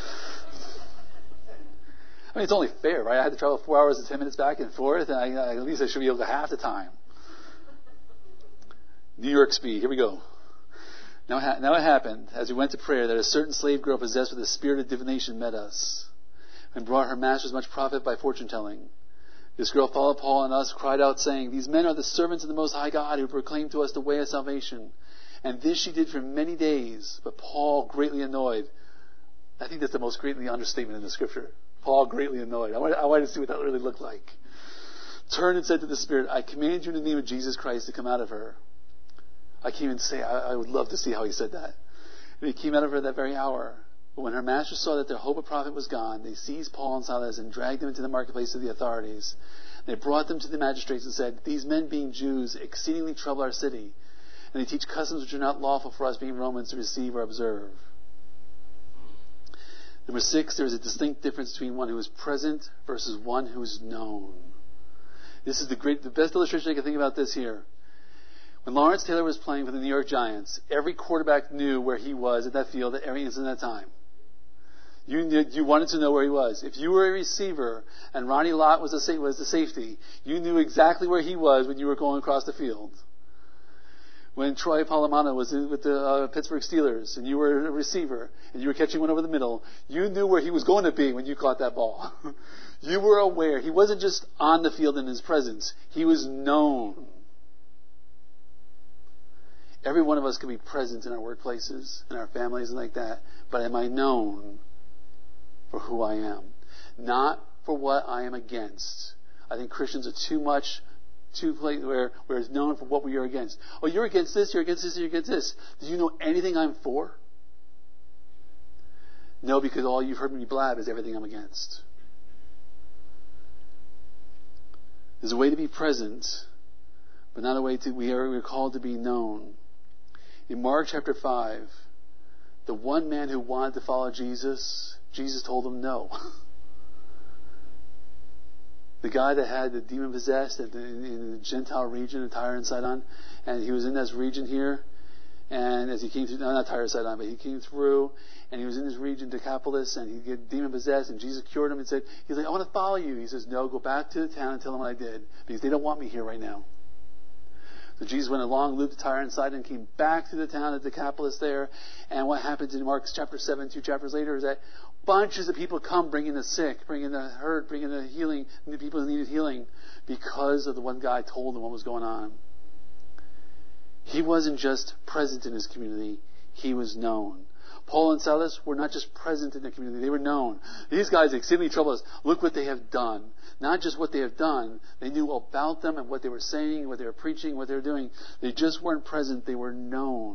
I mean, it's only fair, right? I had to travel 4 hours and 10 minutes back and forth, and at least I should be able to half the time. New York speed. Here we go. Now it happened, as we went to prayer, that a certain slave girl possessed with a spirit of divination met us, and brought her masters much profit by fortune-telling. This girl followed Paul and us, cried out, saying, "These men are the servants of the Most High God, who proclaim to us the way of salvation." And this she did for many days. But Paul, greatly annoyed, I think that's the most greatly understatement in the Scripture. Paul, greatly annoyed. I wanted to see what that really looked like. Turned and said to the Spirit, "I command you in the name of Jesus Christ to come out of her." I can't even say, I would love to see how he said that. And he came out of her that very hour. But when her masters saw that their hope of profit was gone, they seized Paul and Silas and dragged them into the marketplace of the authorities. They brought them to the magistrates and said, "These men, being Jews, exceedingly trouble our city, and they teach customs which are not lawful for us, being Romans, to receive or observe." Number 6, there is a distinct difference between one who is present versus one who is known. This is the best illustration I can think about this here. When Lawrence Taylor was playing for the New York Giants, every quarterback knew where he was at that field at every instant of that time. You wanted to know where he was. If you were a receiver and Ronnie Lott was the safety, you knew exactly where he was when you were going across the field. When Troy Polamalu was with the Pittsburgh Steelers and you were a receiver and you were catching one over the middle, you knew where he was going to be when you caught that ball. You were aware. He wasn't just on the field in his presence. He was known. Every one of us can be present in our workplaces, in our families and like that. But am I known for who I am? Not for what I am against. I think Christians are too late where it's known for what we are against. Oh, you're against this, you're against this, you're against this. Do you know anything I'm for? No, because all you've heard me blab is everything I'm against. There's a way to be present, but not a way to, we're called to be known. In Mark chapter 5, the one man who wanted to follow Jesus, Jesus told him no. The guy that had the demon possessed in the Gentile region of Tyre and Sidon, and he was in this region here, and as he came through, no, not Tyre and Sidon, but he came through, and he was in this region, Decapolis, and he get demon possessed, and Jesus cured him and said, he's like, I want to follow you. He says, no, go back to the town and tell them what I did, because they don't want me here right now. So Jesus went a long loop to Tyre and Sidon, came back to the town of Decapolis there, and what happens in Mark chapter 7, 2 chapters later, is that bunches of people come bringing the sick, bringing the hurt, bringing the healing, the people who needed healing, because of the one guy told them what was going on. He wasn't just present in his community, he was known. Paul and Silas were not just present in the community, they were known. These guys exceedingly troubled us. Look what they have done. Not just what they have done, they knew about them and what they were saying, what they were preaching, what they were doing. They just weren't present, they were known.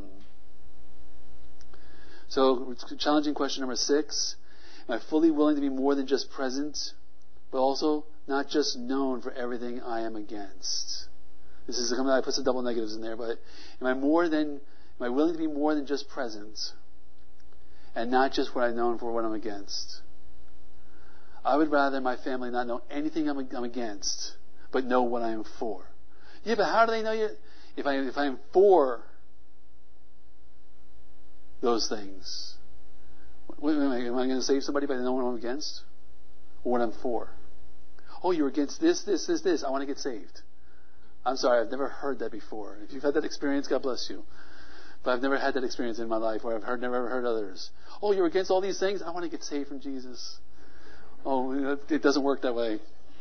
So, challenging question number 6. Am I fully willing to be more than just present, but also not just known for everything I am against? This is I put some double negatives in there, but am I willing to be more than just present, and not just what I'm known for, what I'm against? I would rather my family not know anything I'm against, but know what I am for. Yeah, but how do they know you? If I am for those things, am I going to save somebody by knowing what I'm against, or what I'm for? Oh, you're against this. I want to get saved. I'm sorry, I've never heard that before. If you've had that experience, God bless you. But I've never had that experience in my life where I've never heard others. Oh, you're against all these things? I want to get saved from Jesus. Oh, it doesn't work that way.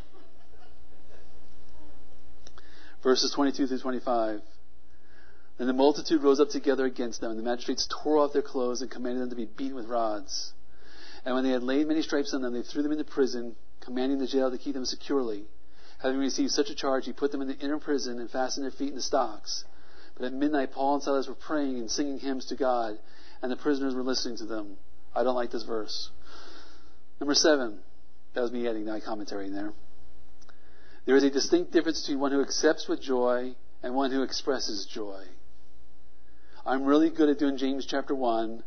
Verses 22 through 25. Then the multitude rose up together against them, and the magistrates tore off their clothes and commanded them to be beaten with rods. And when they had laid many stripes on them, they threw them into prison, commanding the jail to keep them securely. Having received such a charge, he put them in the inner prison and fastened their feet in the stocks. But at midnight, Paul and Silas were praying and singing hymns to God, and the prisoners were listening to them. I don't like this verse. Number 7. That was me adding my commentary in there. There is a distinct difference between one who accepts with joy and one who expresses joy. I'm really good at doing James chapter 1.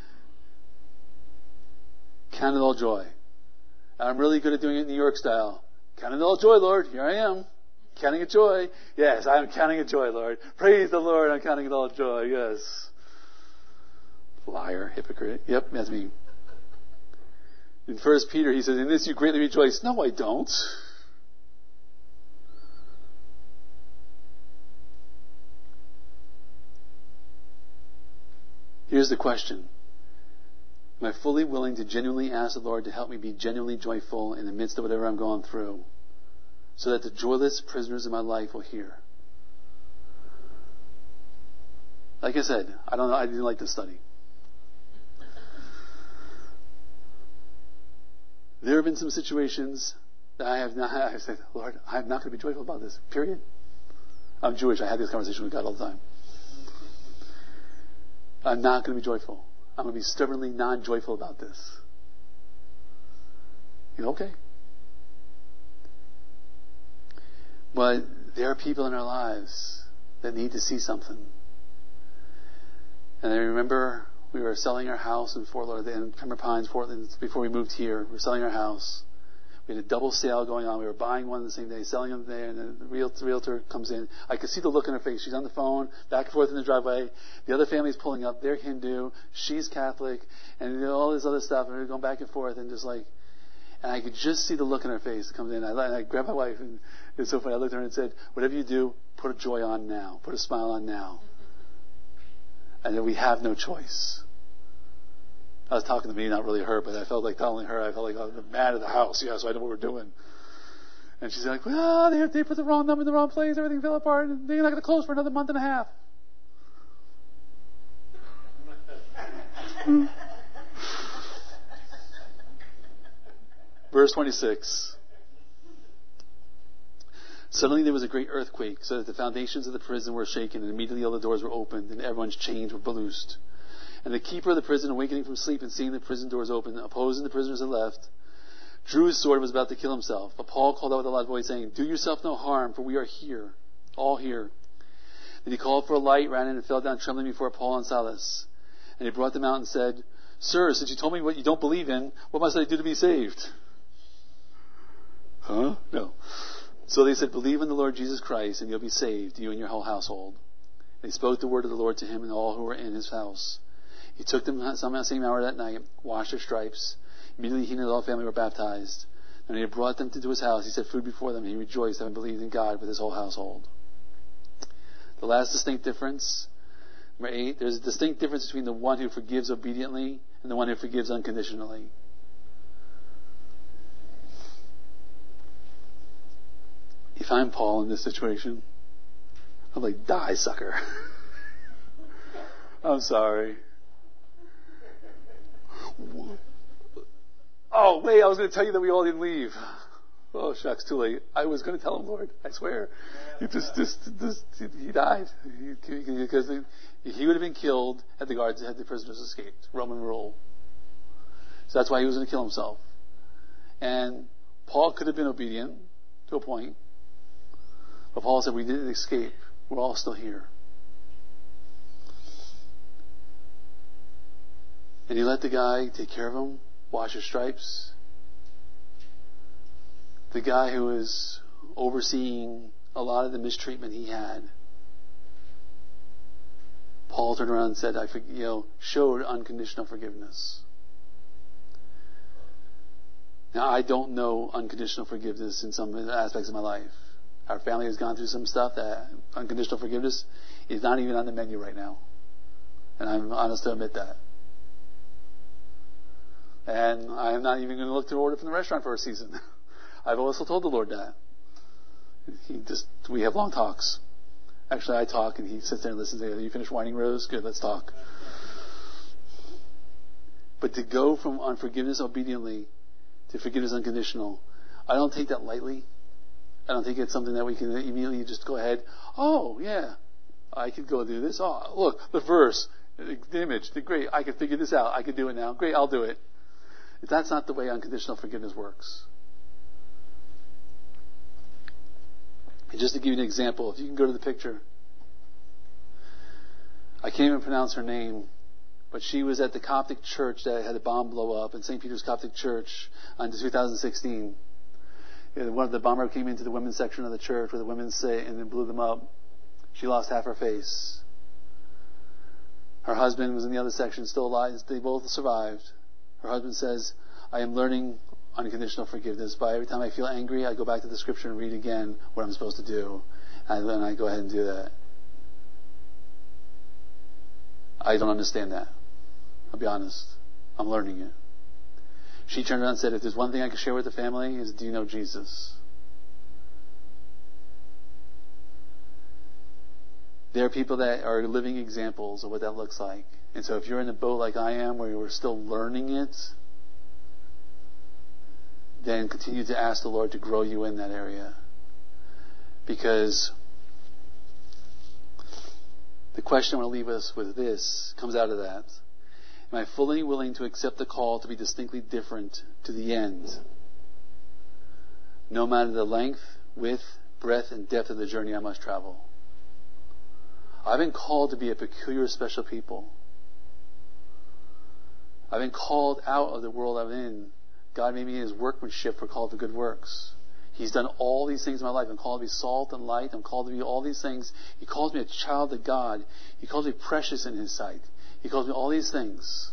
Count it all joy. I'm really good at doing it New York style. Count it all joy, Lord. Here I am. Counting it joy. Yes, I'm counting it joy, Lord. Praise the Lord. I'm counting it all joy. Yes. Liar, hypocrite. Yep, that's me. In 1 Peter, he says, in this you greatly rejoice. No, I don't. Here's the question. Am I fully willing to genuinely ask the Lord to help me be genuinely joyful in the midst of whatever I'm going through, so that the joyless prisoners in my life will hear? Like I said, I don't know. I didn't like this study. There have been some situations that I said, Lord, I'm not going to be joyful about this. Period. I'm Jewish. I have this conversation with God all the time. I'm not going to be joyful. I'm going to be stubbornly non-joyful about this. Okay. But there are people in our lives that need to see something. And I remember we were selling our house in Fort Lauderdale, in Pembroke Pines, Portland, before we moved here. We were selling our house. We had a double sale going on. We were buying one the same day, selling them there, and the realtor comes in. I could see the look in her face. She's on the phone, back and forth in the driveway. The other family's pulling up. They're Hindu. She's Catholic. And all this other stuff. And we were going back and forth and and I could just see the look in her face that comes in. I grabbed my wife, and it's so funny. I looked at her and said, whatever you do, put a joy on now. Put a smile on now. And then we have no choice. I was talking to me, not really her, but I felt like telling her. I felt like I was the man of the house. Yeah, so I know what we're doing. And she's like, well, they put the wrong number in the wrong place. Everything fell apart. And they're not going to close for another month and a half. Verse 26. Suddenly there was a great earthquake, so that the foundations of the prison were shaken, and immediately all the doors were opened, and everyone's chains were loosed. And the keeper of the prison, awakening from sleep and seeing the prison doors open, opposing the prisoners had left, drew his sword and was about to kill himself. But Paul called out with a loud voice, saying, "Do yourself no harm, for we are here, all here." Then he called for a light, ran in, and fell down trembling before Paul and Silas. And he brought them out and said, "Sir, since you told me what you don't believe in, what must I do to be saved?" Huh? No. So they said, "Believe in the Lord Jesus Christ, and you'll be saved, you and your whole household." And he spoke the word of the Lord to him and all who were in his house. He took them some same hour that night, washed their stripes. Immediately he and his whole family were baptized. And when he had brought them into his house, he set food before them, and he rejoiced, having believed in God with his whole household. The last distinct difference, number 8, there's a distinct difference between the one who forgives obediently and the one who forgives unconditionally. If I'm Paul in this situation, I'm like, die, sucker. I'm sorry. Oh, wait, I was going to tell you that we all didn't leave. Oh, shucks, too late. I was going to tell him, Lord, I swear. He died. Because he would have been killed had the prisoners escaped. Roman rule. So that's why he was going to kill himself. And Paul could have been obedient to a point. But Paul said, we didn't escape. We're all still here. And he let the guy take care of him, wash his stripes. The guy who was overseeing a lot of the mistreatment he had. Paul turned around and said, showed unconditional forgiveness. Now, I don't know unconditional forgiveness in some aspects of my life. Our family has gone through some stuff that unconditional forgiveness is not even on the menu right now. And I'm honest to admit that. And I'm not even going to look to order from the restaurant for a season. I've also told the Lord that. We have long talks. Actually, I talk and he sits there and listens. Are you finished whining, Rose? Good, let's talk. But to go from unforgiveness obediently to forgiveness unconditional, I don't take that lightly. I don't think it's something that we can immediately just go ahead. Oh, yeah, I could go do this. Oh, look, the verse, the image, great, I can figure this out. I can do it now. Great, I'll do it. That's not the way unconditional forgiveness works. And just to give you an example, if you can go to the picture. I can't even pronounce her name, but she was at the Coptic church that had a bomb blow up in St. Peter's Coptic Church in 2016. One of the bomber came into the women's section of the church where the women say, and then blew them up. She lost half her face. Her husband was in the other section, still alive. They both survived. Her husband says, I am learning unconditional forgiveness. But every time I feel angry, I go back to the scripture and read again what I'm supposed to do. And then I go ahead and do that. I don't understand that. I'll be honest. I'm learning it. She turned around and said, if there's one thing I can share with the family is, do you know Jesus? There are people that are living examples of what that looks like. And so if you're in a boat like I am, where you're still learning it, then continue to ask the Lord to grow you in that area. Because the question I want to leave us with this comes out of that. Am I fully willing to accept the call to be distinctly different to the end? No matter the length, width, breadth, and depth of the journey I must travel. I've been called to be a peculiar, special people. I've been called out of the world I'm in. God made me in His workmanship for called to good works. He's done all these things in my life. I'm called to be salt and light. I'm called to be all these things. He calls me a child of God. He calls me precious in His sight. He calls me all these things.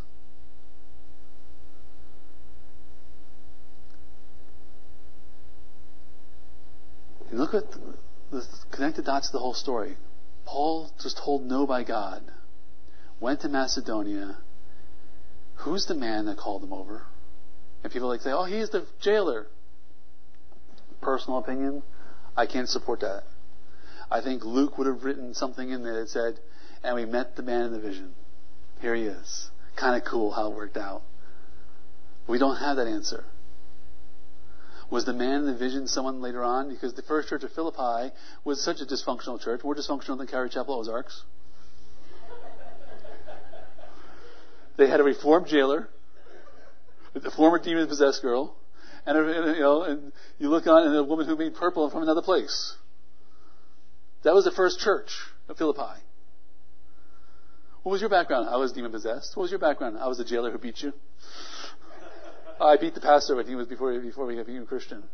And look at connect the dots to the whole story. Paul was told no by God. Went to Macedonia. Who's the man that called him over? And people say, oh, he's the jailer. Personal opinion, I can't support that. I think Luke would have written something in there that said, and we met the man in the vision. Here he is. Kind of cool how it worked out. We don't have that answer. Was the man in the vision someone later on? Because the first church of Philippi was such a dysfunctional church, more dysfunctional than Calvary Chapel Ozarks. They had a reformed jailer, a former demon-possessed girl, and you look on and a woman who made purple from another place. That was the first church of Philippi. What was your background? I was demon-possessed. What was your background? I was the jailer who beat you. I beat the pastor when he was before we became a Christian.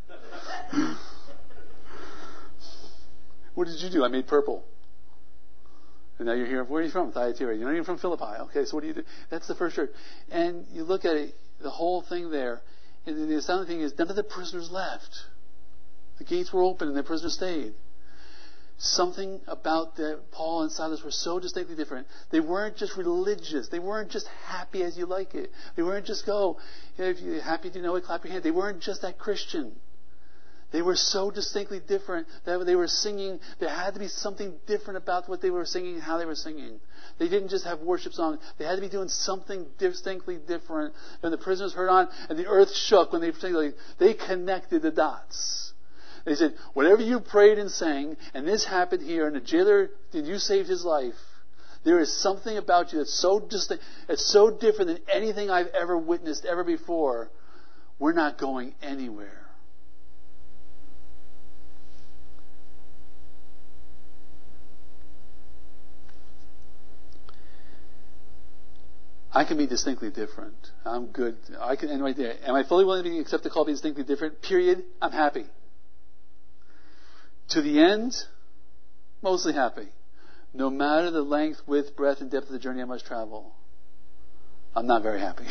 What did you do? I made purple. And now you're here. Where are you from? Thyatira. You're not even from Philippi. Okay, so what do you do? That's the first church. And you look at it, the whole thing there. And the astounding thing is none of the prisoners left. The gates were open and the prisoners stayed. Something about Paul and Silas were so distinctly different. They weren't just religious. They weren't just happy as you like it. They weren't just if you're happy to know it, clap your hand. They weren't just that Christian. They were so distinctly different that they were singing. There had to be something different about what they were singing and how they were singing. They didn't just have worship songs. They had to be doing something distinctly different. And the prisoners heard on, and the earth shook when they connected the dots. They said, whatever you prayed and sang, and this happened here, and the jailer, you saved his life. There is something about you that's so distinct, it's so different than anything I've ever witnessed ever before. We're not going anywhere. I can be distinctly different. I'm good. I can end right there. Am I fully willing to accept the call to be distinctly different? Period. I'm happy. To the end, mostly happy. No matter the length, width, breadth, and depth of the journey I must travel, I'm not very happy.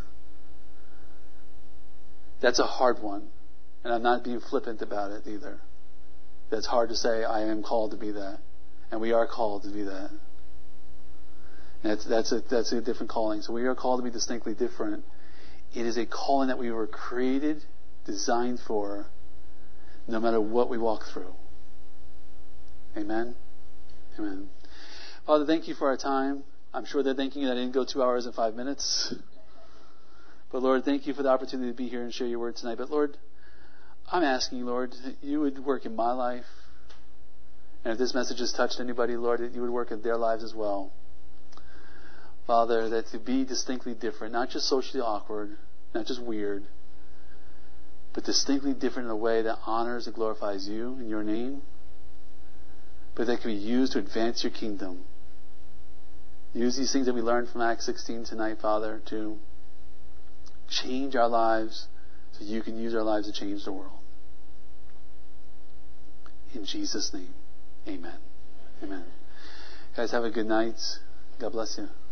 That's a hard one. And I'm not being flippant about it either. That's hard to say, I am called to be that. And we are called to be that. And that's a different calling. So we are called to be distinctly different. It is a calling that we were created, designed for, no matter what we walk through. Amen? Amen. Father, thank you for our time. I'm sure they're thinking that I didn't go 2 hours and 5 minutes. But Lord, thank you for the opportunity to be here and share your word tonight. But Lord, I'm asking you, Lord, that you would work in my life. And if this message has touched anybody, Lord, that you would work in their lives as well. Father, that to be distinctly different, not just socially awkward, not just weird, but distinctly different in a way that honors and glorifies you in your name, but that can be used to advance your kingdom. Use these things that we learned from Acts 16 tonight, Father, to change our lives so you can use our lives to change the world. In Jesus' name, amen. Amen. Guys, have a good night. God bless you.